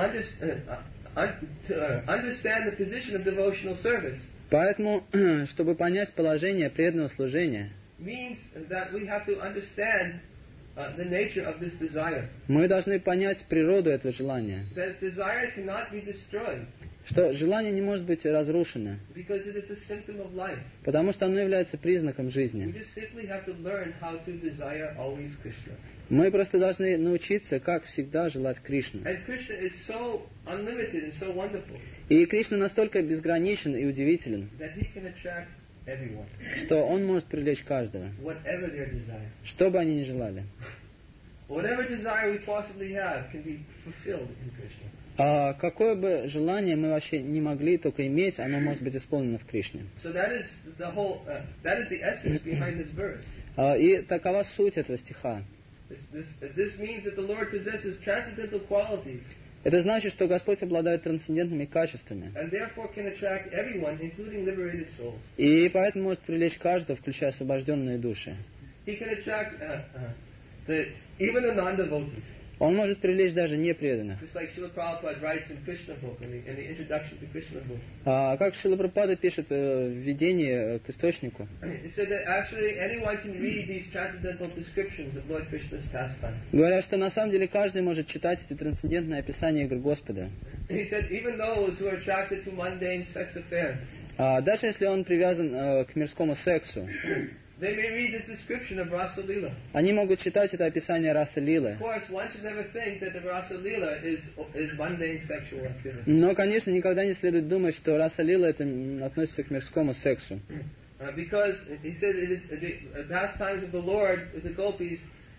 understand the position of devotional service. Поэтому, чтобы понять положение преданного служения, means that we have to understand the nature of this desire. Мы должны понять природу этого желания. That desire cannot be destroyed. Что желание не может быть разрушено. Because it is a symptom of life. Потому что оно является признаком We жизни. just simply have to learn how to desire always Krishna. Мы просто должны научиться, как всегда желать Кришну. And Krishna is so unlimited and so wonderful. И Кришна настолько безграничен и удивителен, That he can attract everyone. что он может привлечь каждого, Whatever their desire. что бы они ни желали. Whatever desire we possibly have can be fulfilled in Krishna. А какое бы желание мы вообще не могли только иметь, оно может быть исполнено в Кришне. So that is the essence behind this verse. И такова суть этого стиха. This means that the Lord possesses transcendental qualities. Это значит, что Господь обладает трансцендентными качествами. And therefore can attract everyone, including liberated souls. И поэтому может привлечь каждого, включая освобожденные души. He can attract even the non-devotees. Он может привлечь даже непреданных. Just like Srila Prabhupada writes in Krishna book, in the introduction to Krishna book. Как Шрила Прабхупада пишет в введении к источнику. He said that actually anyone can read these transcendental descriptions of Lord Krishna's pastimes. Говорят, что на самом деле каждый может читать эти трансцендентные описания игр Господа. He said even those who are attracted to mundane sex affairs. Даже если он привязан к мирскому сексу, they may read the description of Rasa Lila. Они могут читать это описание Раса Лилы. Of course, one should never think that the Rasa Lila is mundane sexual activity. Но, конечно, никогда не следует думать, что Раса Лила это относится к мирскому сексу. Because he said it is the pastimes of the Lord, the gopis,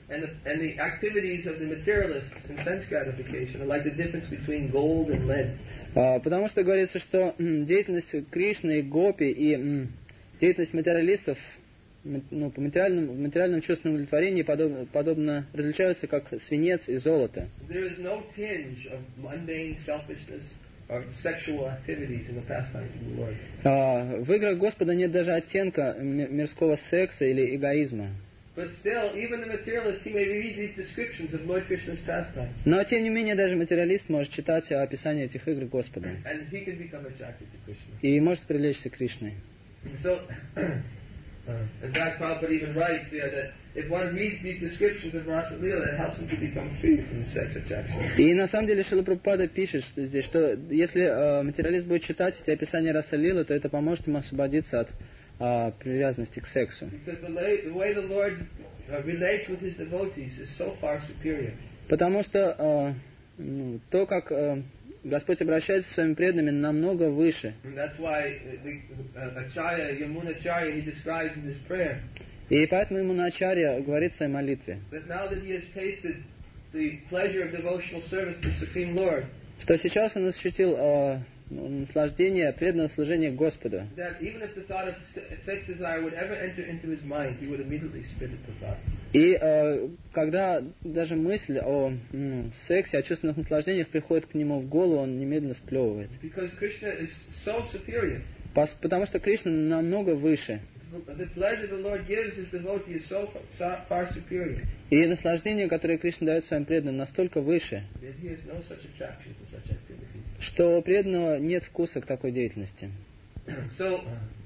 and the activities of the materialists in sense gratification are like the difference between gold and lead. Потому что говорится, что деятельность Кришны и Гопи и деятельность материалистов по материальным чувственным удовлетворениям подобно различаются, как свинец и золото. There is no tinge of mundane selfishness or sexual activities in the pastimes of the Lord. В играх Господа нет даже оттенка мирского секса или эгоизма. But still, even the materialist, he may read these descriptions of Lord Krishna's pastimes. Но тем не менее даже материалист может читать описание этих игр Господа. And he can become attracted to Krishna. И может привлечься к Кришне. So, in fact, Prabhupada even writes there that if one reads these descriptions of Rasa Leela, it helps him to become free from sex attraction. И на самом деле Шрила Прабхупада пишет здесь, что если материалист будет читать эти описания Раса Лилы, то это поможет ему освободиться от привязанности к сексу. Because the way the Lord relates with his devotees is so far superior. Потому что то, как Господь обращается со своими преданными, намного выше. And that's why Acharya, Yamunacharya, he describes in his prayer. И поэтому ему Ачарья говорит в своей молитве, That now that he has tasted the pleasure of devotional service to Supreme Lord, что сейчас он ощутил наслаждение преданного служения Господу. that even if the thought of sex desire would ever enter into his mind, he would immediately spit at the thought. И когда даже мысль о сексе, о чувственных наслаждениях приходит к нему в голову, он немедленно сплевывает. Because Krishna is so superior. Потому что Кришна намного выше. The pleasure the Lord gives his devotee is so far superior. И наслаждение, которое Кришна дает своим преданным, настолько выше, That he has no such attraction to such activities. что у преданного нет вкуса к такой деятельности. So,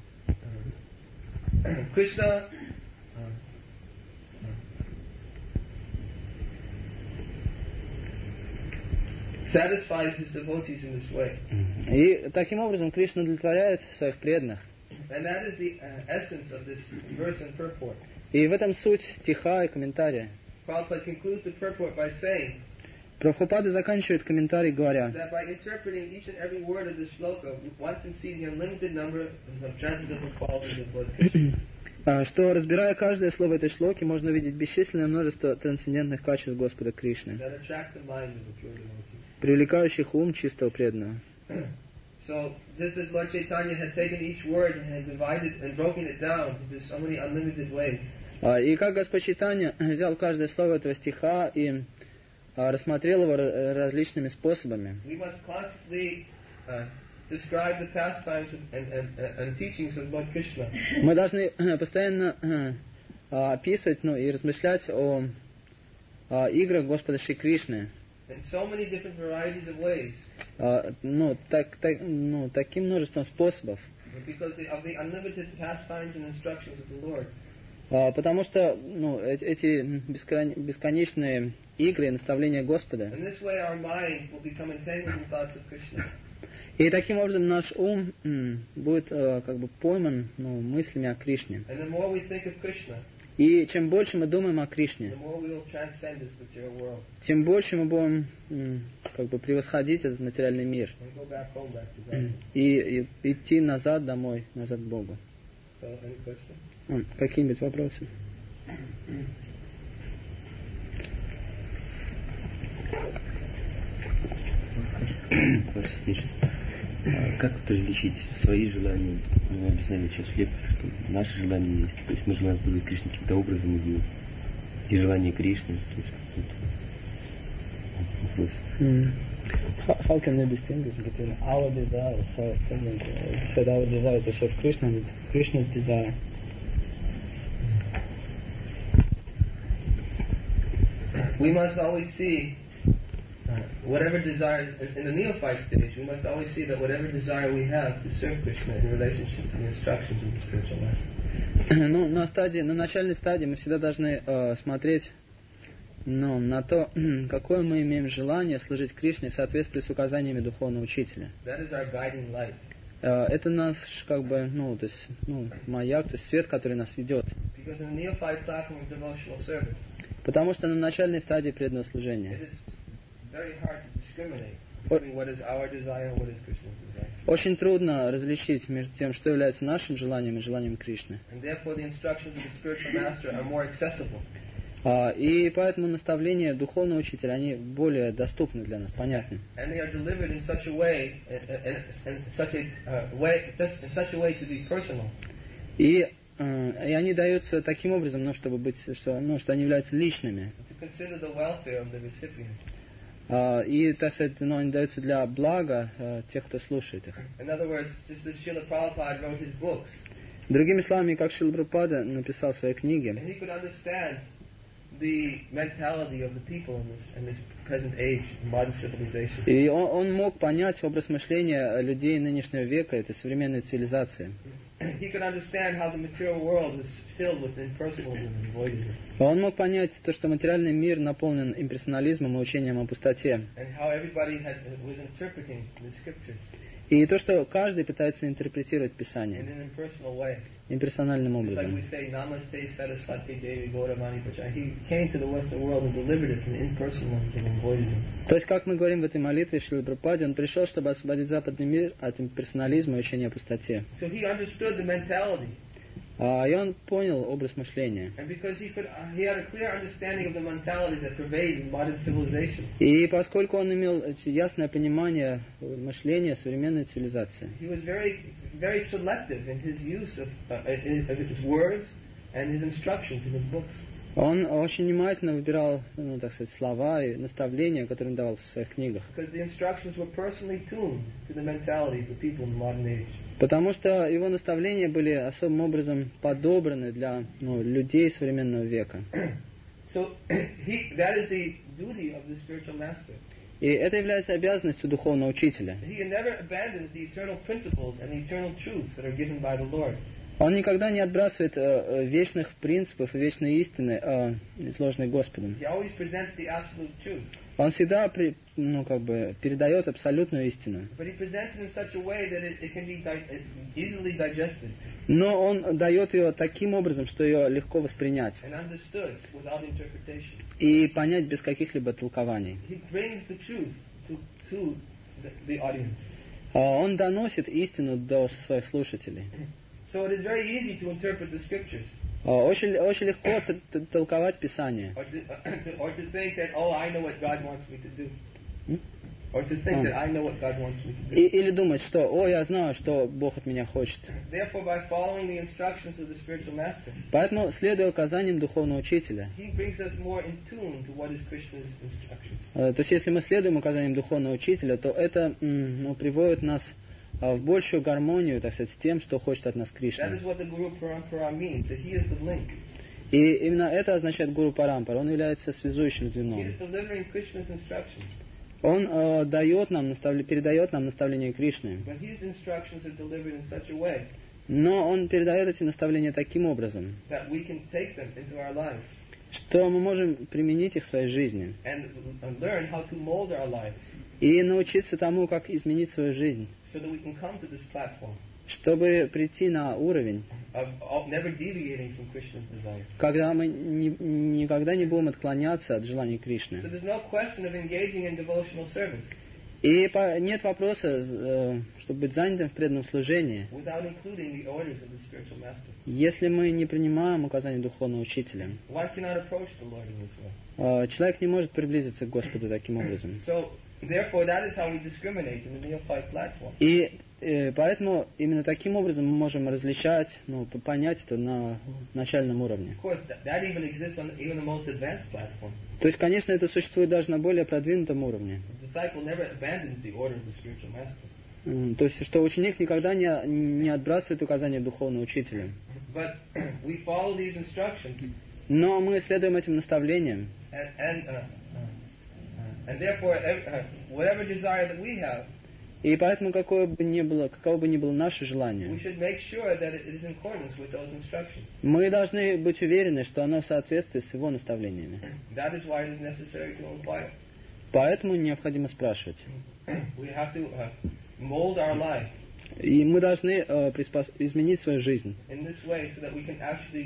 Krishna satisfies his devotees in this way. И таким образом Кришна удовлетворяет своих преданных. And that is the essence of this verse and purport. И в этом суть стиха и комментария. Prabhupada concludes the purport by saying Прабхупада заканчивает комментарий, говоря, that by interpreting each and every word of this shloka, one can see the unlimited number of transcendental qualities of Lord Krishna. Что, разбирая каждое слово этой шлоки, можно увидеть бесчисленное множество трансцендентных качеств Господа Кришны, That attract the mind of the pure devotee. привлекающих ум чистого преданного. So, just as Lord Chaitanya had taken each word and had divided and broken it down into so many unlimited ways, И как Господь Чайтанья взял каждое слово этого стиха и рассмотрел его различными способами, we must constantly describe the pastimes and teachings of Lord Krishna. мы должны постоянно описывать и размышлять о играх Господа Шри Кришны, In so many different varieties of ways. Таким множеством способов. Because of the unlimited pastimes and instructions of the Lord. Потому что эти бесконечные игры и наставления Господа. In this way our mind will become entangled in thoughts of Krishna. И таким образом наш ум будет пойман мыслями о Кришне. And the more we think of Krishna, и чем больше мы думаем о Кришне, the more we will transcend this material world. Тем больше мы будем превосходить этот материальный мир. And go back home, back to God. И идти назад домой, назад к Богу. So, any questions? Какие-нибудь вопросы? Как различить свои желания? Мы объясняли сейчас в лекции, что наши желания есть. То есть мы желаем служить Кришне каким-то образом, и желание Кришны. То есть How can we distinguish between our desire, so said our desire to serve Krishna and Krishna's desire? We must always see whatever desire, in the neophyte stage, we must always see that whatever desire we have to serve Krishna in relationship to the instructions of the spiritual master. На начальной стадии мы всегда должны смотреть на то, какое мы имеем желание служить Кришне в соответствии с указаниями духовного учителя. That is our guiding light. Это наш, маяк, то есть свет, который нас ведет. Because in the neophyte platform of devotional service, потому что на начальной стадии преданного служения it is very hard to discriminate between what is our desire and what is Krishna's desire. Очень трудно различить между тем, что является нашим желанием и желанием Кришны. And therefore the instructions of the spiritual master are more accessible. И поэтому наставления духовного учителя, они более доступны для нас, понятны. And they are delivered in such a way, to be personal. И они даются таким образом, чтобы быть, что они являются личными. To consider the welfare of the recipient. И, так сказать, они даются для блага тех, кто слушает их. In other words, just as Srila Prabhupada wrote his books, Другими словами, как Шрила Прабхупада написал свои книги, and he could understand the mentality of the people in this present age, modern civilization. и он мог понять образ мышления людей нынешнего века, этой современной цивилизации. He could understand how the material world is filled with impersonalism and voidism. Он мог понять то, что материальный мир наполнен имперсонализмом и учением о пустоте. And how everybody was interpreting the scriptures И то, что каждый пытается интерпретировать in Писание an impersonal way. имперсональным It's like we образом. say, Namaste Saraswati Devi Gauravani Pacha. He came to the Western world and delivered it from impersonalism and voidism. То есть, как мы говорим в этой молитве Шрила Прабхупаде, он пришел, чтобы освободить западный мир от имперсонализма и учения о пустоте. So he understood the mentality. И он понял образ мышления. And because he had a clear understanding of the mentality that pervades modern civilization, И поскольку он имел ясное понимание мышления современной цивилизации, he was very, very selective in his use of his words and his instructions in his books. он очень внимательно выбирал, так сказать, слова и наставления, которые он давал в своих книгах. Because the instructions were personally tuned to the mentality of the people in the modern age. Потому что его наставления были особым образом подобраны для людей современного века. So that is the duty of the spiritual master. И это является обязанностью духовного учителя. He never abandons the eternal principles and the eternal truths that are given by the Lord. Он никогда не отбрасывает вечных принципов и вечной истины, изложенной Господом. He always presents the absolute truth. Он всегда передает абсолютную истину. But he presents it in such a way that it can be easily digested Но он дает ее таким образом, что ее легко воспринять and understood without interpretation. и понять без каких-либо толкований. He brings the truth to the audience. Он доносит истину до своих слушателей. So it is very easy to interpret the scriptures. Очень легко толковать Писание. Or to think that, oh, I know what God wants me to do. Or to think that I know what God wants me to do. Или думать, что, я знаю, что Бог от меня хочет. Therefore, by following the instructions of the spiritual master, Поэтому, следуя указаниям духовного учителя, he brings us more in tune to what is Krishna's instructions. то есть, если мы следуем указаниям духовного учителя, то это приводит нас в большую гармонию, так сказать, с тем, что хочет от нас That Кришна. is what the Guru Parampara means, that he is the link. И именно это означает Гуру Парампар. Он является связующим He звеном. is delivering Krishna's instructions. Он передает нам наставления Кришны. But his instructions are delivered in such a way Но он передает эти наставления таким образом, that we can take them into our lives что мы можем применить их в своей жизни and learn how to mold our lives и научиться тому, как изменить свою жизнь, so that we can come to this platform чтобы прийти на уровень, of never deviating from Krishna's desire. когда мы никогда не будем отклоняться от желаний So Кришны. there's no question of engaging in devotional service И нет вопроса, чтобы быть занятым в преданном служении, without including the orders of the spiritual master. если мы не принимаем указания духовного учителя. One cannot approach the Lord in this way. Человек не может приблизиться к Господу таким образом. So, therefore, that is how we discriminate in the neophyte platform. И поэтому именно таким образом мы можем различать, понять это на начальном уровне. Of course, that even exists on even the most advanced platform. То есть, конечно, это существует даже на более продвинутом уровне. The disciple never abandons the order of the spiritual master. То есть, что ученик никогда не отбрасывает указания духовного учителя. But we follow these instructions, Но мы следуем этим наставлениям. and therefore, whatever desire that we have, И поэтому, каково бы ни было наше we желание, should make sure that it is in accordance with those instructions. мы должны быть уверены, что оно в соответствии с его наставлениями. That is why it is necessary to inquire. Поэтому необходимо спрашивать. We have to mold our life И мы должны изменить свою жизнь in this way so that we can actually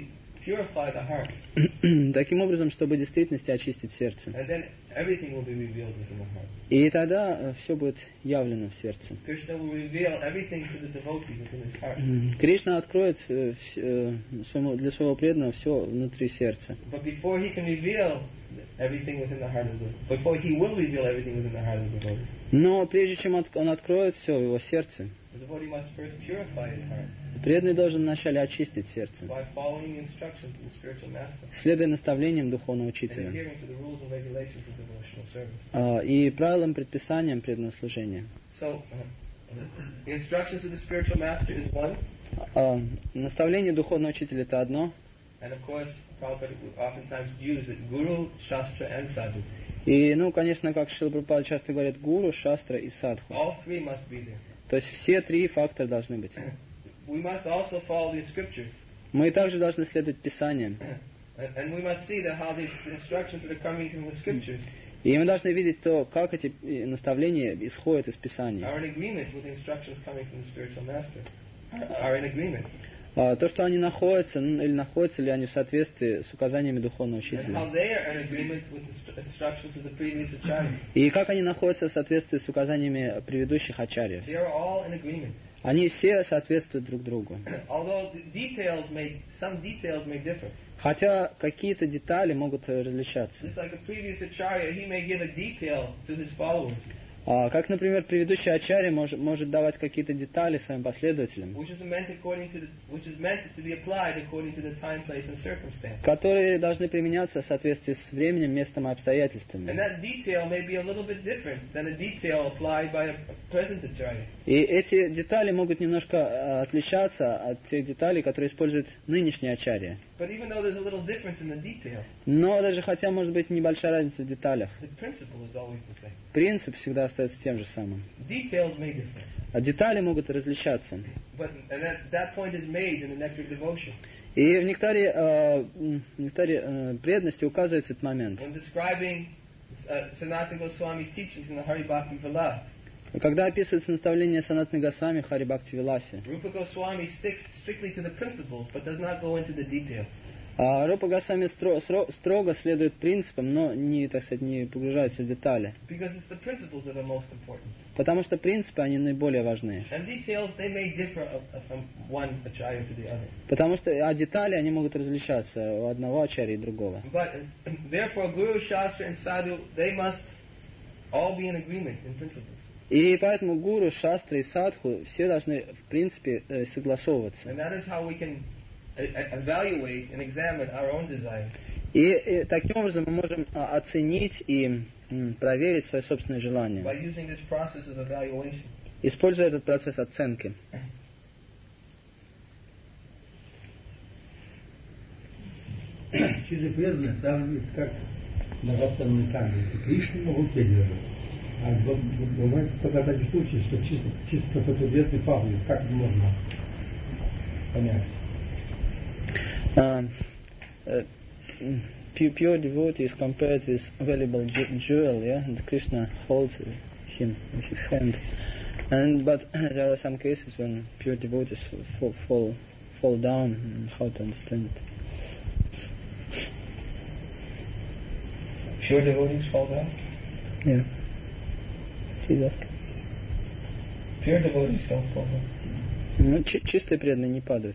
purify the heart. Таким образом, чтобы в действительности очистить сердце. And then everything will be revealed within the heart. И тогда все будет явлено в сердце. Krishna will reveal everything to the devotee within his heart. Кришна откроет для своего преданного все внутри сердца. But before he can reveal everything within the heart of the before he will reveal everything within the heart of the devotee. Но прежде чем он откроет все в его сердце, The devotee must first purify his heart преданный должен вначале очистить сердце, by following the instructions of the spiritual master следуя наставлениям духовного and учителя adhering to the rules and regulations of devotional service. и правилам, предписаниям преданного служения. So, the instructions of the spiritual master is one, Наставление духовного учителя — это одно, and of course, Prabhupada oftentimes use it, Guru, Shastra, and Sadhu. и, конечно, как Шрила Прабхупада часто говорит, гуру, шастра и садху. All three must be there. То есть все три фактора должны быть. We must also follow the scriptures, Мы также должны следовать Писаниям. and we must see that how these instructions that are coming from the scriptures И мы должны видеть то, как эти наставления исходят из Писания. are in agreement with the instructions coming from the spiritual master. Are in agreement. То, что они находятся, или находятся ли они в соответствии с указаниями духовного And how учителя. they are in agreement with the instructions of the previous acharyas. И как они находятся в соответствии с указаниями предыдущих ачарьев. They are all in agreement. Они все соответствуют друг другу. Although some details may differ. Хотя какие-то детали могут различаться. Just like a previous acharya, he may give a detail to his followers, Как, например, предыдущий ачарья может давать какие-то детали своим последователям, which is meant to be applied according to the time, place, and circumstance. которые должны применяться в соответствии с временем, местом и And обстоятельствами. that detail may be a little bit different than a detail applied by a present acharya. И эти детали могут немножко отличаться от тех деталей, которые используют нынешние ачарьи. But even though there's a little difference in the detail, Но даже хотя может быть небольшая разница в деталях, the principle is always the same. принцип всегда остается тем же самым. Details may differ, А детали могут различаться. but that point is made in the nectar of devotion. И в нектаре преданности указывается этот момент. When describing Sanatana Goswami's teachings in the Hari Bhakti Vilas, Когда описывается наставление Санатаны Госвами в Хари Бхакти Виласе, Rupa Goswami sticks strictly to the principles, but does not go into the details. Рупа Госвами строго следует принципам, но не погружается в детали. Because it's the principles that are most important. Потому что принципы, они наиболее важны. And details, they may differ from one acharya to the other. Потому что детали, они могут различаться у одного ачарьи и другого. But therefore, Guru, Shastra, and Sadhu, they must all be in agreement in principles. И поэтому гуру, шастры и садху все должны, в принципе, согласовываться. And that is how we can evaluate and examine our own desires. И таким образом мы можем оценить и проверить свои собственные желания, By using this process of evaluation. используя этот процесс оценки. Чистые преданные сравнивают как божественные камни. Кришну могут передавать. А бывает тогда такие случаи, что чисто какой-то преданный падает. Как это можно понять? Pure devotee is compared with valuable jewel, yeah, and Krishna holds him in his hand. But there are some cases when pure devotees fall down. How to understand it? Pure devotees fall down? Yeah. She's asking. Pure devotees don't fall down. Чистые преданные не падают.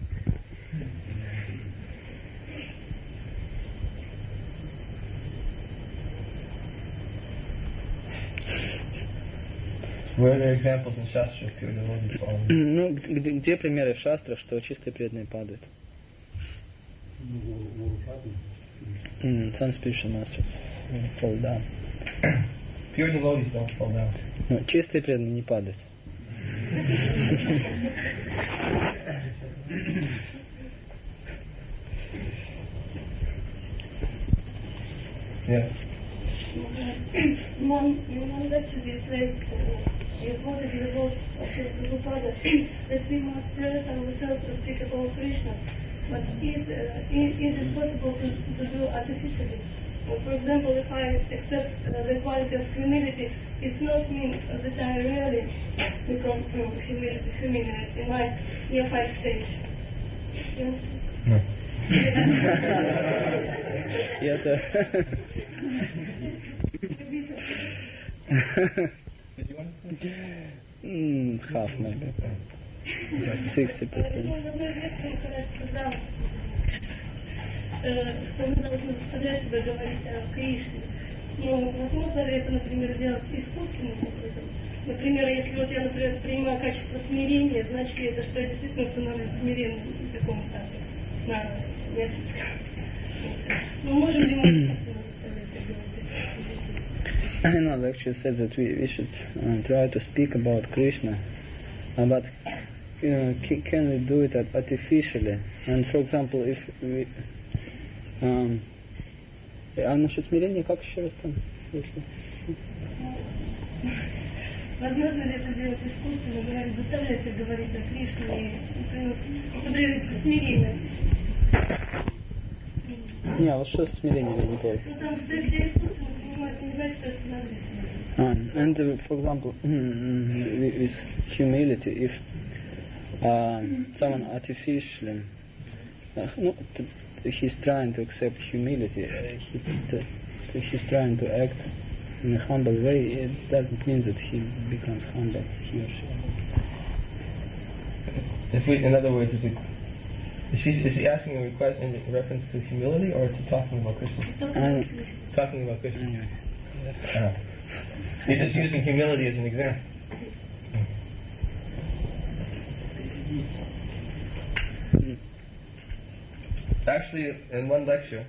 Where are there examples in Shastra of pure devotees falling? Где примеры в шастрах, что чистые преданные падают? Some spiritual masters fall down. Pure devotees don't fall down. Но чистые преданные не падают. Yes. Нам actually said, you quoted the word of Srila Prabhupada, that we must press ourselves to speak about Krishna. But is it possible to do artificially? For example, if I accept the quality of humility, it not mean that I really become humility in my neophyte stage. No. Я тоже. Half maybe. Like 60%. Что мы должны заставлять себя говорить о Кришне. Но возможно ли это, например, делать искусственным образом? Например, если вот я, например, принимаю качество смирения, значит ли это, что я действительно становлюсь смиренным в каком-то на несколько. Но можем ли мы искусственно заставлять себя говорить? I know lecture said that we should try to speak about Krishna, but can we do it artificially? And for example, if we а насчет смирения, как еще раз там? Если... Возможно ли это делать искусственно, говорить, заставлять их говорить о Кришне и, например, смирение? Не, вот что со смирением, я не понял. Ну, потому что если искусственно принимать, не значит, что это надо And for example, with humility, if someone artificially, he's trying to accept humility, he's trying to act in a humble way, it doesn't mean that he becomes humble, he or she. In other words, is he asking a request in reference to humility or to talking about Krishna? Talking about Krishna. Anyway. You're just using humility as an example. Actually, in one lecture,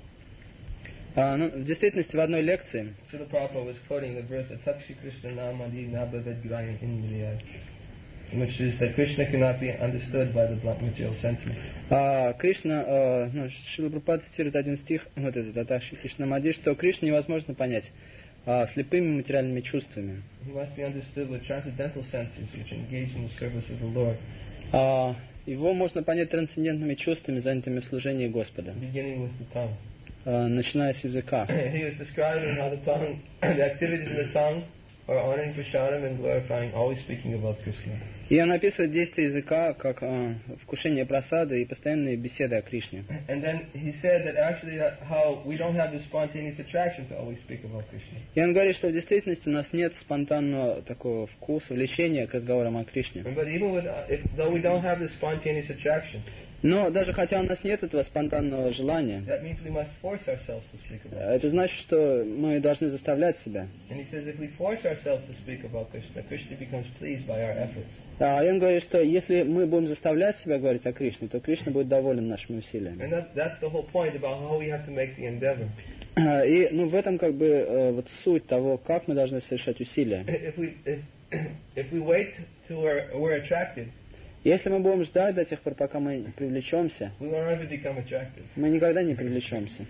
в действительности, в одной лекции Srila Prabhupada was quoting the verse Atakshi Krishna Namadi Nabhavet Graham Indriya, which is that Krishna cannot be understood by the blunt material senses. Кришна, Шрила Прабхупада цитирует один стих, вот этот Атакши Кришна Намади, что Кришну невозможно понять слепыми материальными чувствами. He must be understood with transcendental senses which engage in the service of the Lord. Его можно понять трансцендентными чувствами, занятыми в служении Господа. Beginning with the tongue. Начиная с языка. He was describing how the tongue, the activities in the tongue are honoring Prasadam and glorifying, always speaking about Krishna. И он описывает действие языка как вкушение прасады и постоянные беседы о Кришне. And then he said that actually how we don't have the spontaneous attraction to always speak about Krishna. И он говорит, что в действительности у нас нет спонтанного такого вкуса, влечения к разговорам о Кришне. But even with, though we don't have the spontaneous attraction, Но даже хотя у нас нет этого спонтанного желания, that means we must force ourselves to speak about это значит, что мы должны заставлять себя. And he says if we force ourselves to speak about Krishna, Krishna becomes pleased by our efforts. И он говорит, что если мы будем заставлять себя говорить о Кришне, то Кришна будет доволен нашими усилиями. And that's the whole point about how we have to make the endeavor. И в этом как бы вот суть того, как мы должны совершать усилия. If we wait till we're attracted, если мы будем ждать до тех пор, пока мы привлечемся, we won't ever become attractive. Мы никогда не привлечемся.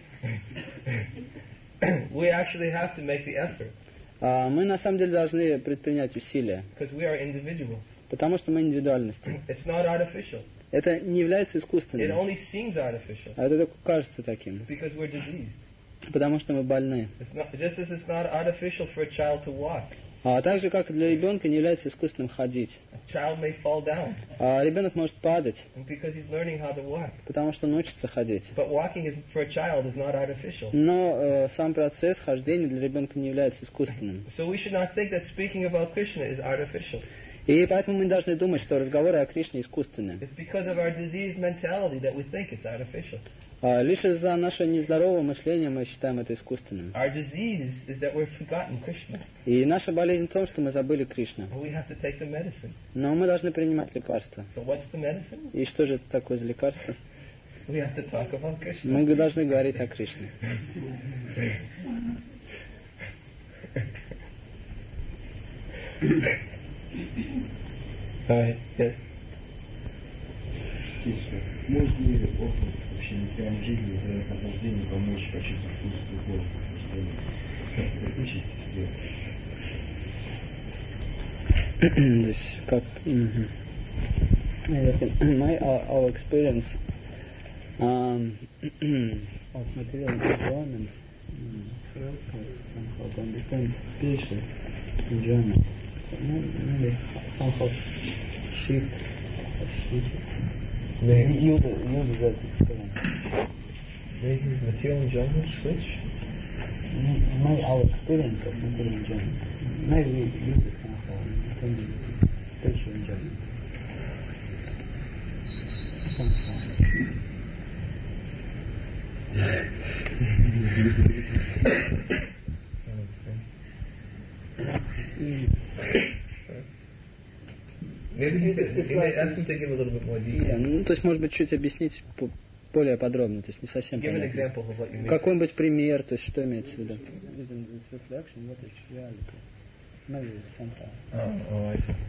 We actually have to make the effort. Мы на самом деле должны предпринять усилия. Because we are individuals. Потому что мы индивидуальности. It's not artificial. Это не является искусственным. It only seems artificial. А это только кажется таким. Because we're diseased. Потому что мы больны. Just as it's not artificial for a child to walk. А так же, как и для ребенка не является искусственным ходить. A child may fall down. Ребенок может падать. Because he's learning how to walk. Потому что он учится ходить. But walking for a child is not artificial. Но сам процесс хождения для ребенка не является искусственным. So we should not think that speaking about Krishna is artificial. И поэтому мы должны думать, что разговоры о Кришне искусственны. It's because of our diseased mentality that we think it's artificial. Лишь из-за нашего нездорового мышления мы считаем это искусственным. Our disease is that we've forgotten Krishna. И наша болезнь в том, что мы забыли Кришну. We have to take the medicine. Но мы должны принимать лекарства. So what's the medicine? И что же это такое за лекарство? We have to talk about Krishna. Мы должны говорить о Кришне. Yes. Может ли опыт общеизвестных жителей за наслаждение помочь почувствовать вкус любовь к наслаждению? Как учить делать? Здесь как... Our experience of material enjoyment help us somehow to understand spiritual enjoyment. So maybe somehow shift Юда за это сказал. They use material enjoyment, switch. Our experience of material enjoyment. Maybe we use it somehow in spiritual enjoyment. Somehow. Maybe you may ask him to give a little bit more detail. Ну, то есть, может быть, чуть объяснить более подробно, то есть не совсем Give an понятно. example of what you mean. Какой-нибудь пример, то есть что имеется в виду? Reflection, what is reality? Maybe somehow. Oh, I see.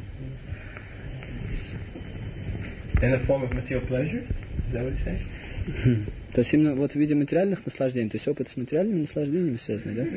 In the form of material pleasure? Is that what he's saying? То есть именно вот в виде материальных наслаждений, то есть опыт с материальными наслаждениями связанный, да?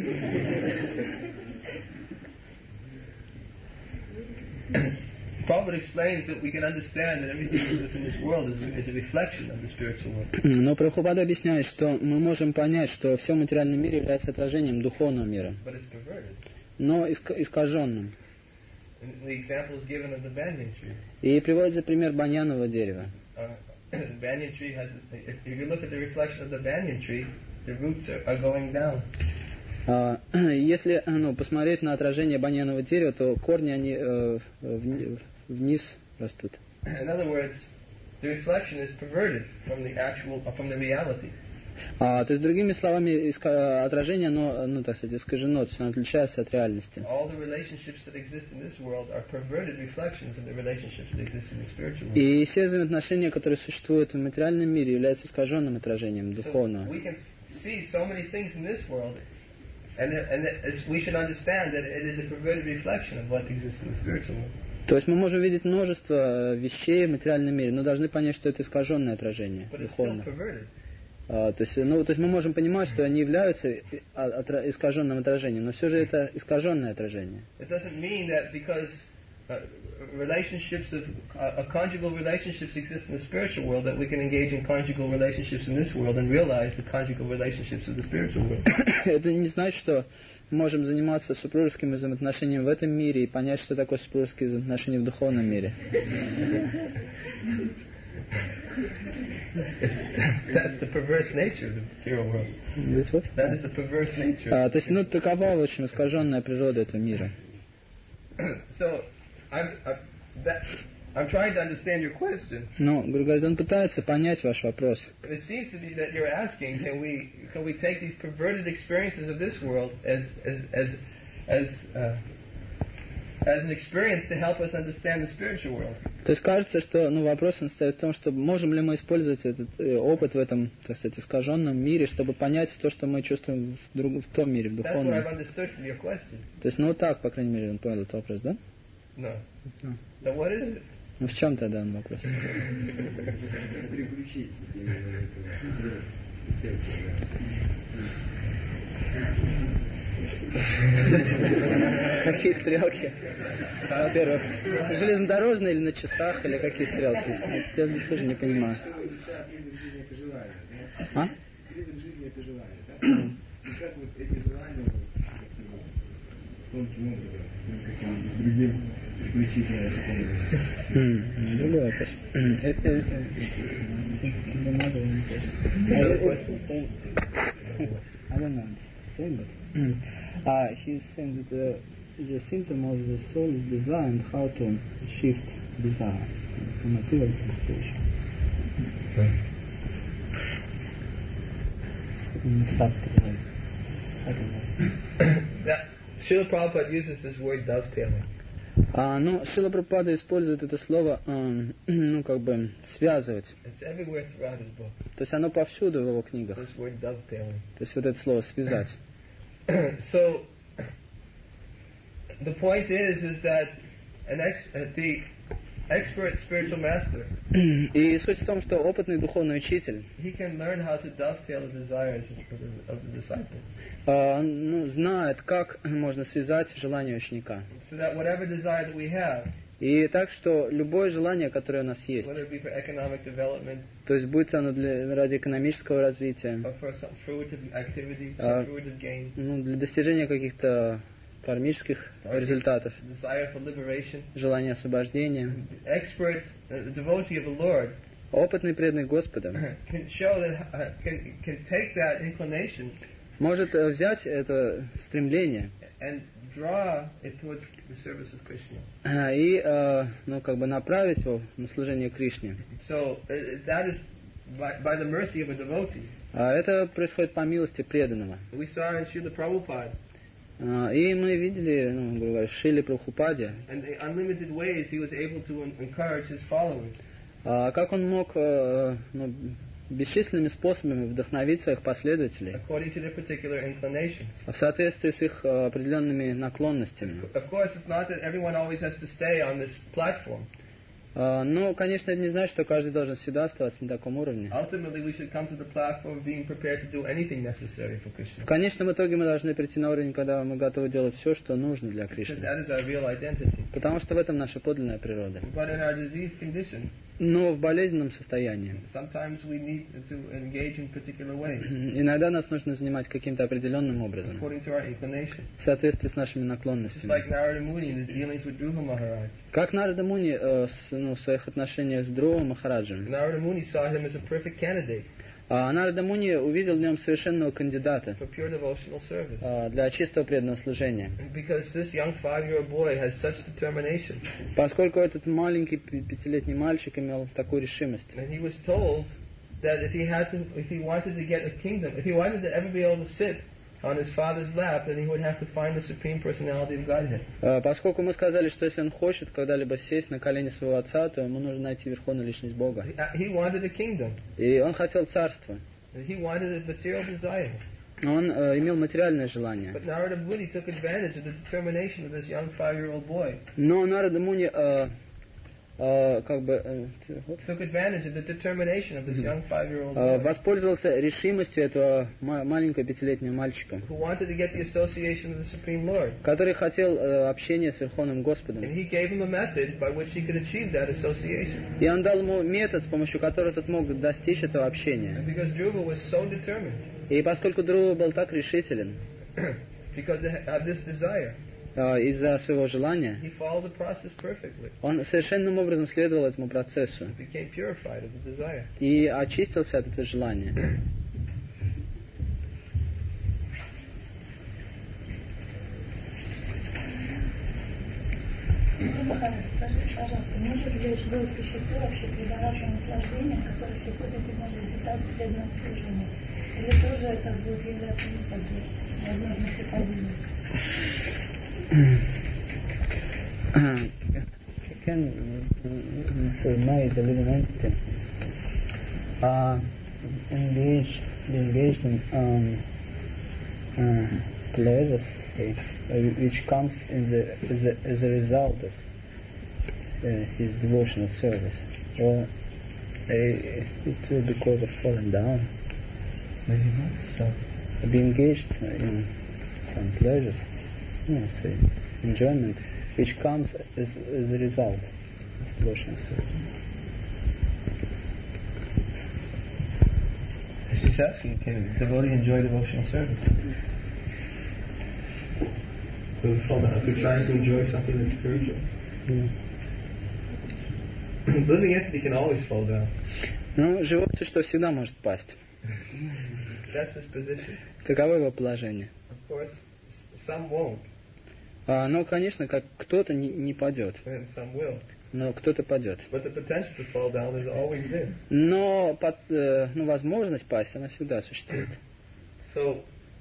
Prabhupada explains that we can understand that everything that's within this world is a reflection of the spiritual world. Но Прабхупада объясняет, что мы можем понять, что все в материальном мире является отражением духовного мира, But it's perverted. но искаженным. And the example is given of the banyan tree. И приводится пример баньянового дерева. The banyan tree has, if you look at the reflection of the banyan tree, the roots are going down. Если посмотреть на отражение баньянового дерева, то корни они вниз растут. In other words, the reflection is perverted from the reality. То есть, другими словами, отражение, оно, так сказать, искажено, то есть оно отличается от реальности. All the relationships that exist in this world are perverted reflections of the relationships that exist in the spiritual world. И все взаимоотношения, которые существуют в материальном мире, являются искаженным отражением духовного. So we can see so many things in this world, and we should understand that it is a perverted reflection of what exists in the spiritual world. То есть мы можем видеть множество вещей в материальном мире, но должны понять, что это искаженное отражение духовное. То есть мы можем понимать, что они являются искаженным отражением, но все же это искаженное отражение. It doesn't mean that because conjugal relationships exist in the spiritual world that we can engage in conjugal relationships in this world and realize the conjugal relationships of the spiritual world. Это не значит, что мы можем заниматься супружескими взаимоотношениями в этом мире и понять, что такое супружеские взаимоотношения в духовном мире. That's the perverse nature of the material world. That is the perverse nature. То есть, такова очень искаженная природа этого мира. So, I'm trying to understand your question. Ну, Гуру, он пытается понять ваш вопрос. It seems to be that you're asking, can we take these perverted experiences of this world as an experience to help us understand the spiritual world? То есть кажется, что вопрос состоит в том, что можем ли мы использовать этот опыт в этом, так сказать, искаженном мире, чтобы понять то, что мы чувствуем в том мире, в духовном. That's what I've understood from your question. То есть, так, по крайней мере, он понял этот вопрос, да? No. So what is it? В чем тогда он вопрос? Какие стрелки? Во-первых, железнодорожные или на часах, или какие стрелки? Я тоже не понимаю. А? Другой вопрос. I don't know. He's saying that the symptom of the soul is desire and how to shift desire from material to spiritual. Srila Prabhupada uses this word dovetailing. Шрила Прабхупада использует это слово, связывать. It's everywhere throughout his books. То есть оно повсюду в его книгах. This word dovetailing. То есть вот это слово связать. So the point is that the expert spiritual master. И суть в том, что опытный духовный учитель, he can learn how to dovetail the desires of the disciple. Знает, как можно связать желания ученика. So that whatever desire that we have, и так что любое желание, которое у нас есть, whether it be for economic development, то есть будь оно ради экономического развития, or for some fruitive activity, some fruitive gain, для достижения каких-то кармических результатов, desire for liberation, желание освобождения, the devotee of the Lord Опытный преданный Господа can show that can take that inclination может взять это стремление and draw it towards the service of Krishna. и направить его на служение Кришне. So that is by the mercy of a devotee. Это происходит по милости преданного. We saw in Srila Prabhupada. И мы видели, грубо говоря, в Шриле Прабхупаде, And the unlimited ways he was able to encourage his followers. Как он мог бесчисленными способами вдохновить своих последователей According to their particular inclinations. в соответствии с их определенными наклонностями. Of course, it's not that everyone always has to stay on this platform. Но, конечно, это не значит, что каждый должен всегда оставаться на таком уровне. Ultimately, we should come to the platform being prepared to do anything necessary for Krishna. В конечном итоге мы должны прийти на уровень, когда мы готовы делать все, что нужно для Because Кришны. that is our real identity. Потому что в этом наша подлинная природа. But in our diseased condition, Но в болезненном состоянии sometimes we need to engage in particular ways, иногда нас нужно занимать каким-то определенным образом, according to our inclination. в соответствии с нашими Just наклонностями. like Narada Muni in his dealings with Dhruva Maharaj. Как Нарада Муни в своих отношениях с Друва Махараджем. Narada Muni saw him as a perfect candidate Нарада Муни увидел в нем совершенного кандидата for pure devotional service. для чистого преданного служения. And because this young 5-year-old boy has such determination, Поскольку этот маленький пятилетний мальчик имел такую решимость. and he was told that if he wanted to get a kingdom, if he wanted to ever be able to sit on his father's lap, then he would have to find the Supreme Personality of Godhead. Поскольку мы сказали, что если он хочет когда-либо сесть на колени своего отца, то ему нужно найти Верховную Личность Бога. He wanted a kingdom. И он хотел царства. He wanted a material desire. Он имел материальное желание. But Narada Muni took advantage of the determination of this young 5-year-old boy. Но Нарада Муни Took advantage of the determination of this young 5-year-old boy. воспользовался решимостью этого маленького пятилетнего мальчика, Who wanted to get the association of the Supreme Lord. который хотел общения с Верховным Господом. And he gave him a method by which he could achieve that association. И он дал ему метод, с помощью которого тот мог достичь этого And общения. because Dhruva was so determined, И поскольку Друва был так решителен, because of this desire, из-за своего желания, he followed the process perfectly. он совершенным образом следовал этому процессу He became purified of the desire. и очистился от этого желания. Скажите, пожалуйста, может ли живое существо вообще предаваться наслаждениям, которые приходят ему в результате преданного служения? Или тоже это будет являться возможностью падения? Can my the living entity engaged in pleasures which comes as a result of his devotional service, or it will be cause of falling down. Maybe not. So, Be engaged in some pleasures, say enjoyment, which comes as a result of devotional service. she's asking, can a devotee enjoy devotional service? Will we fall down if we're trying to enjoy something that's spiritual? Living entity can always fall down. Ну, живое существо всегда может пасть. That's his position. Таково его положение. Of course, some won't, Но, конечно, как кто-то не падет, and some will. но кто-то падет. But the potential to fall down is always there. Но возможность пасть, она всегда существует. So,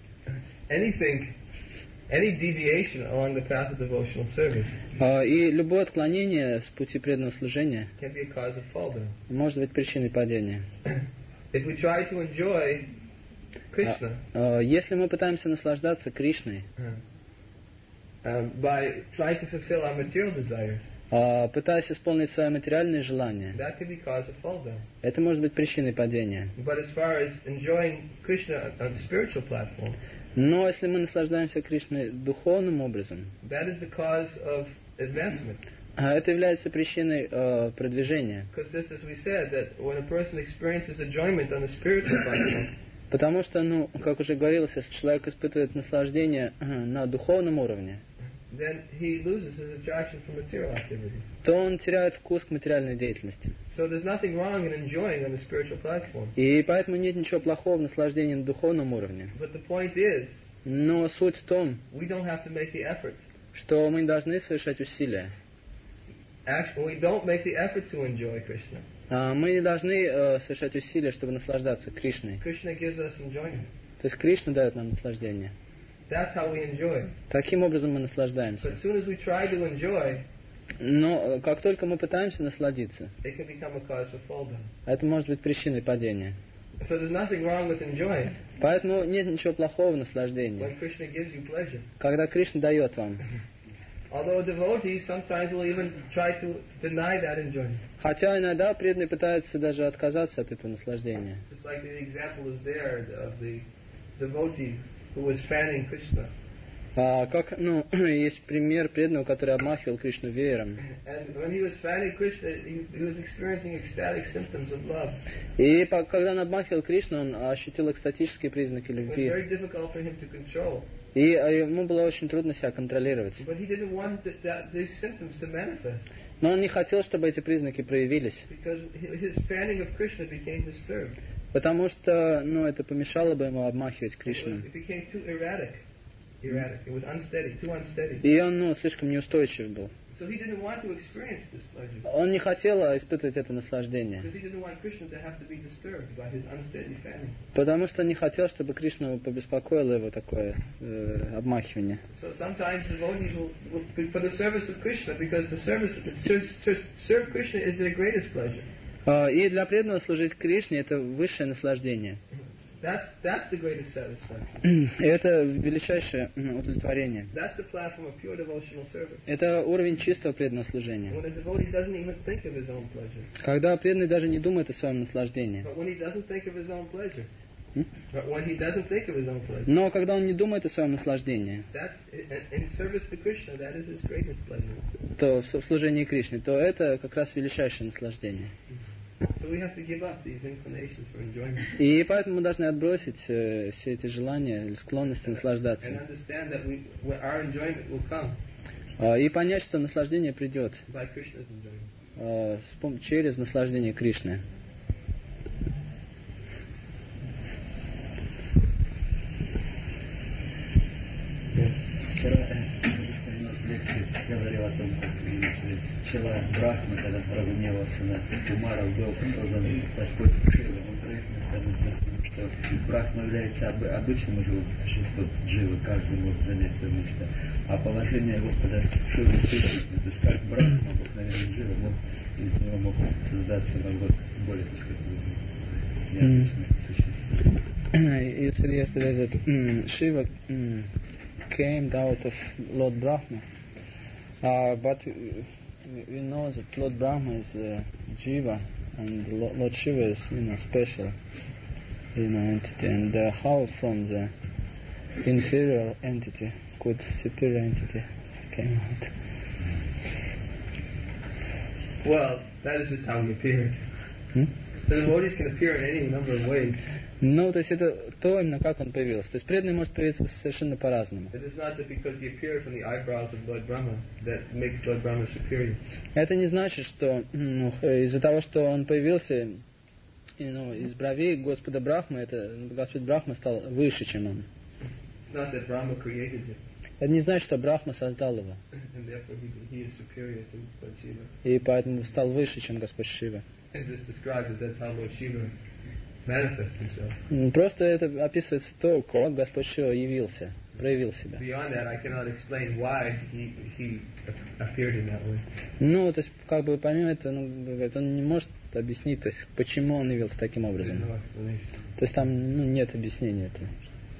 any deviation along the path of devotional service И любое отклонение с пути преданного служения can be a cause of fall down. может быть причиной падения. If we try to enjoy Krishna Если мы пытаемся наслаждаться Кришной, by trying to fulfill our material desires, пытаясь исполнить свои материальные желания, that can be cause of fall down. это может быть причиной падения. But as far as enjoying Krishna on the spiritual platform, Но если мы наслаждаемся Кришной духовным образом, that is the cause of advancement. это является причиной продвижения. Because just as we said, that when a person experiences enjoyment on the spiritual platform, Потому что, как уже говорилось, если человек испытывает наслаждение на духовном уровне, then he loses his attraction for material activity. то он теряет вкус к материальной деятельности. So there's nothing wrong in enjoying on the spiritual platform. И поэтому нет ничего плохого в наслаждении на духовном уровне. But the point is, Но суть в том, we don't have to make the effort. что мы не должны совершать усилия. Actually, we don't make the effort to enjoy Krishna. Мы не должны совершать усилия, чтобы наслаждаться Кришной. Krishna gives us enjoyment. То есть Кришна дает нам наслаждение. That's how we enjoy. Таким образом мы But наслаждаемся. as soon as we try to enjoy, Но как только мы пытаемся насладиться, it can become a cause for fall down. это может быть причиной падения. So there's nothing wrong with enjoying Поэтому нет ничего плохого в наслаждении. when Krishna gives you pleasure. Когда Кришна дает вам. Although a devotee sometimes will even try to deny that enjoyment. Хотя иногда преданные пытаются даже отказаться от этого наслаждения. It's like the example is there of the devotee who was fanning Krishna. Есть пример преданного, который обмахивал Кришну веером. And when he was fanning Krishna, he was experiencing ecstatic symptoms of love. И когда он обмахивал Кришну, он ощутил экстатические признаки It was любви. very difficult for him to control. И ему было очень трудно себя контролировать. But he didn't want these symptoms to manifest. Но он не хотел, чтобы эти признаки проявились. Because his fanning of Krishna became disturbed. Потому что это помешало бы ему обмахивать Кришну. It became too erratic. It was unsteady, too unsteady. И он слишком неустойчив был. So he didn't want to experience this pleasure. Он не хотел испытывать это наслаждение. Because he didn't want Krishna to have to be disturbed by his unsteady fanning. Потому что он не хотел, чтобы Кришну побеспокоило его такое обмахивание. So sometimes devotees will for the service of Krishna, because the service to serve Krishna is their greatest pleasure. И для преданного служить Кришне это высшее наслаждение. That's the greatest satisfaction. И это величайшее удовлетворение. That's the platform of pure devotional service. Это уровень чистого преданного служения. When a devotee doesn't even think of his own pleasure. Когда преданный даже не думает о своем наслаждении. But when he doesn't think of his own pleasure. But when he doesn't think of his own pleasure. Но когда он не думает о своем наслаждении. That's in service to Krishna. That is his greatest pleasure. То в служении Кришне, то это как раз величайшее наслаждение. So we have to give up these inclinations for enjoyment. И поэтому мы должны отбросить все эти желания или склонности наслаждаться. And understand that our enjoyment will come. И понять, что наслаждение придет by Krishna's enjoyment. Через наслаждение Кришны. Говорил о том, как если пчела Брахма, когда разгневался на Кумаров, был создан Господь Шива, он проектно сказал, что Брахма является обычным живым существом, Дживы, каждый может занять свое место. А положение Господа Шивы специфично, то есть как Брахма, обыкновенный Джива, из него мог создаться более, так сказать, необычное существо. You said yesterday that Shiva came out of Lord Brahma. But we know that Lord Brahma is Jiva and Lord Shiva is special entity. And how from the inferior entity could superior entity came out? Well, that is just how he appeared. The devotees can appear in any number of ways. То есть это то, именно как он появился. То есть преданный может появиться совершенно по-разному. Это не значит, что из-за того, что он появился из бровей Господа Брахмы, это Господь Брахма стал выше, чем он. Это не значит, что Брахма создал его. И поэтому стал выше, чем Господь Шива. Просто это описывается то, как Господь Шива явился, проявил себя. То есть, помимо этого, он не может объяснить, то есть, почему он явился таким образом. То есть, там, нет объяснения этого.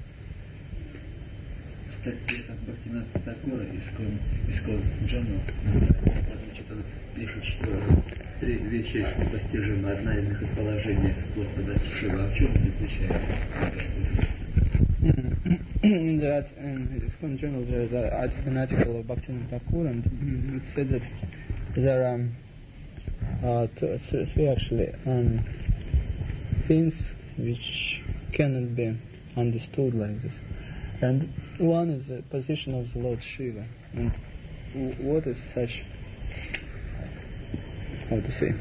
Кстати, от Бхактивинода Такура из Джану, значит, он пишет, что три вещи непостижимы. Одна из них — положение Господа Шива. А в чем заключается In that, in the ISKCON journal, there is an article of Bhaktivinoda Thakur, and it said that there are three actually things which cannot be understood like this. And One is the position of the Lord Shiva, and what is such, how to say,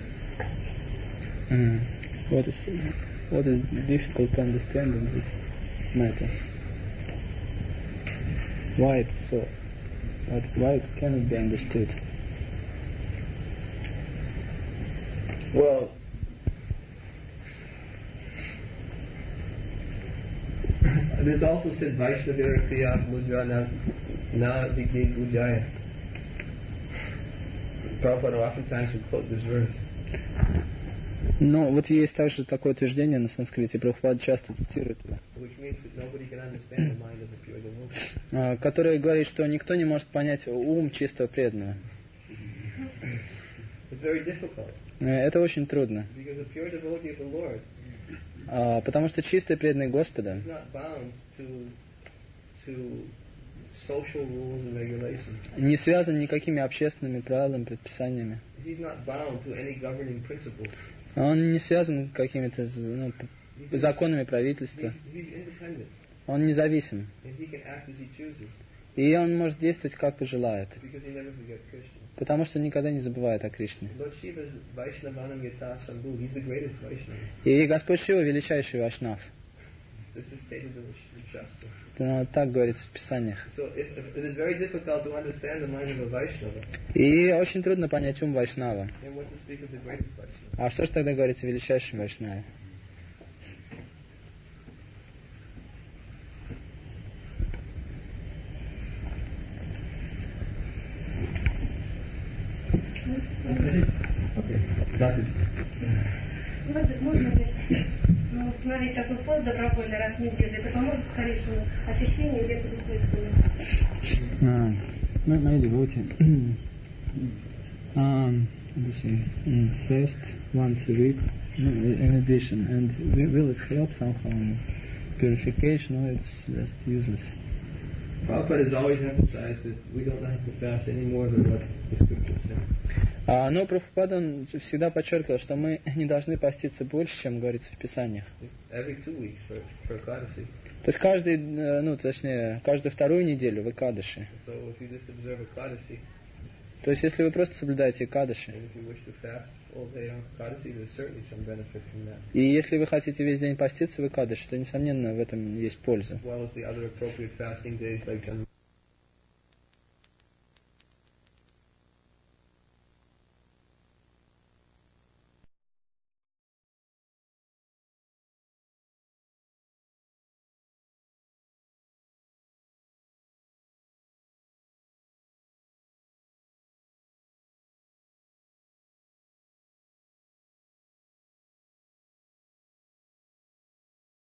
what is difficult to understand in this matter? Why it's so? Why it cannot be understood? Well, it is also said Vaishnavira Kriya Mudra Na Vigni Ujaya. Prabhupada oftentimes would quote this verse. Но вот есть также такое утверждение на санскрите, Прабхупада часто цитирует его, которое говорит, что никто не может понять ум чистого преданного. Это очень трудно. Потому что чистый преданный Господа не связан никакими общественными правилами, предписаниями. Он не связан какими-то законами правительства. Он независим. И он может действовать, как пожелает. Потому что никогда не забывает о Кришне. И Господь Шива величайший Вайшнав. Так говорится в Писаниях. И очень трудно понять ум Вайшнава. А что же тогда говорится о величайшем Вайшнаве? Можно ли установить такой пост добровольно раз в неделю? Это поможет скорейшему очищению или это бессмысленно? Maybe fast once a week in addition, and will it help somehow in purification, or it's just useless? Prabhupada has always emphasized that we don't have to fast any more than what the scriptures say. Но Прабхупада всегда подчеркивал, что мы не должны поститься больше, чем говорится в Писаниях. Every 2 weeks for Ekadasi. То есть каждую вторую неделю в Экадаши. So if you just observe Ekadasi, то есть если вы просто соблюдаете Экадаши, и если вы хотите весь день поститься в Экадаши, то несомненно в этом есть польза. As well as the other appropriate fasting days like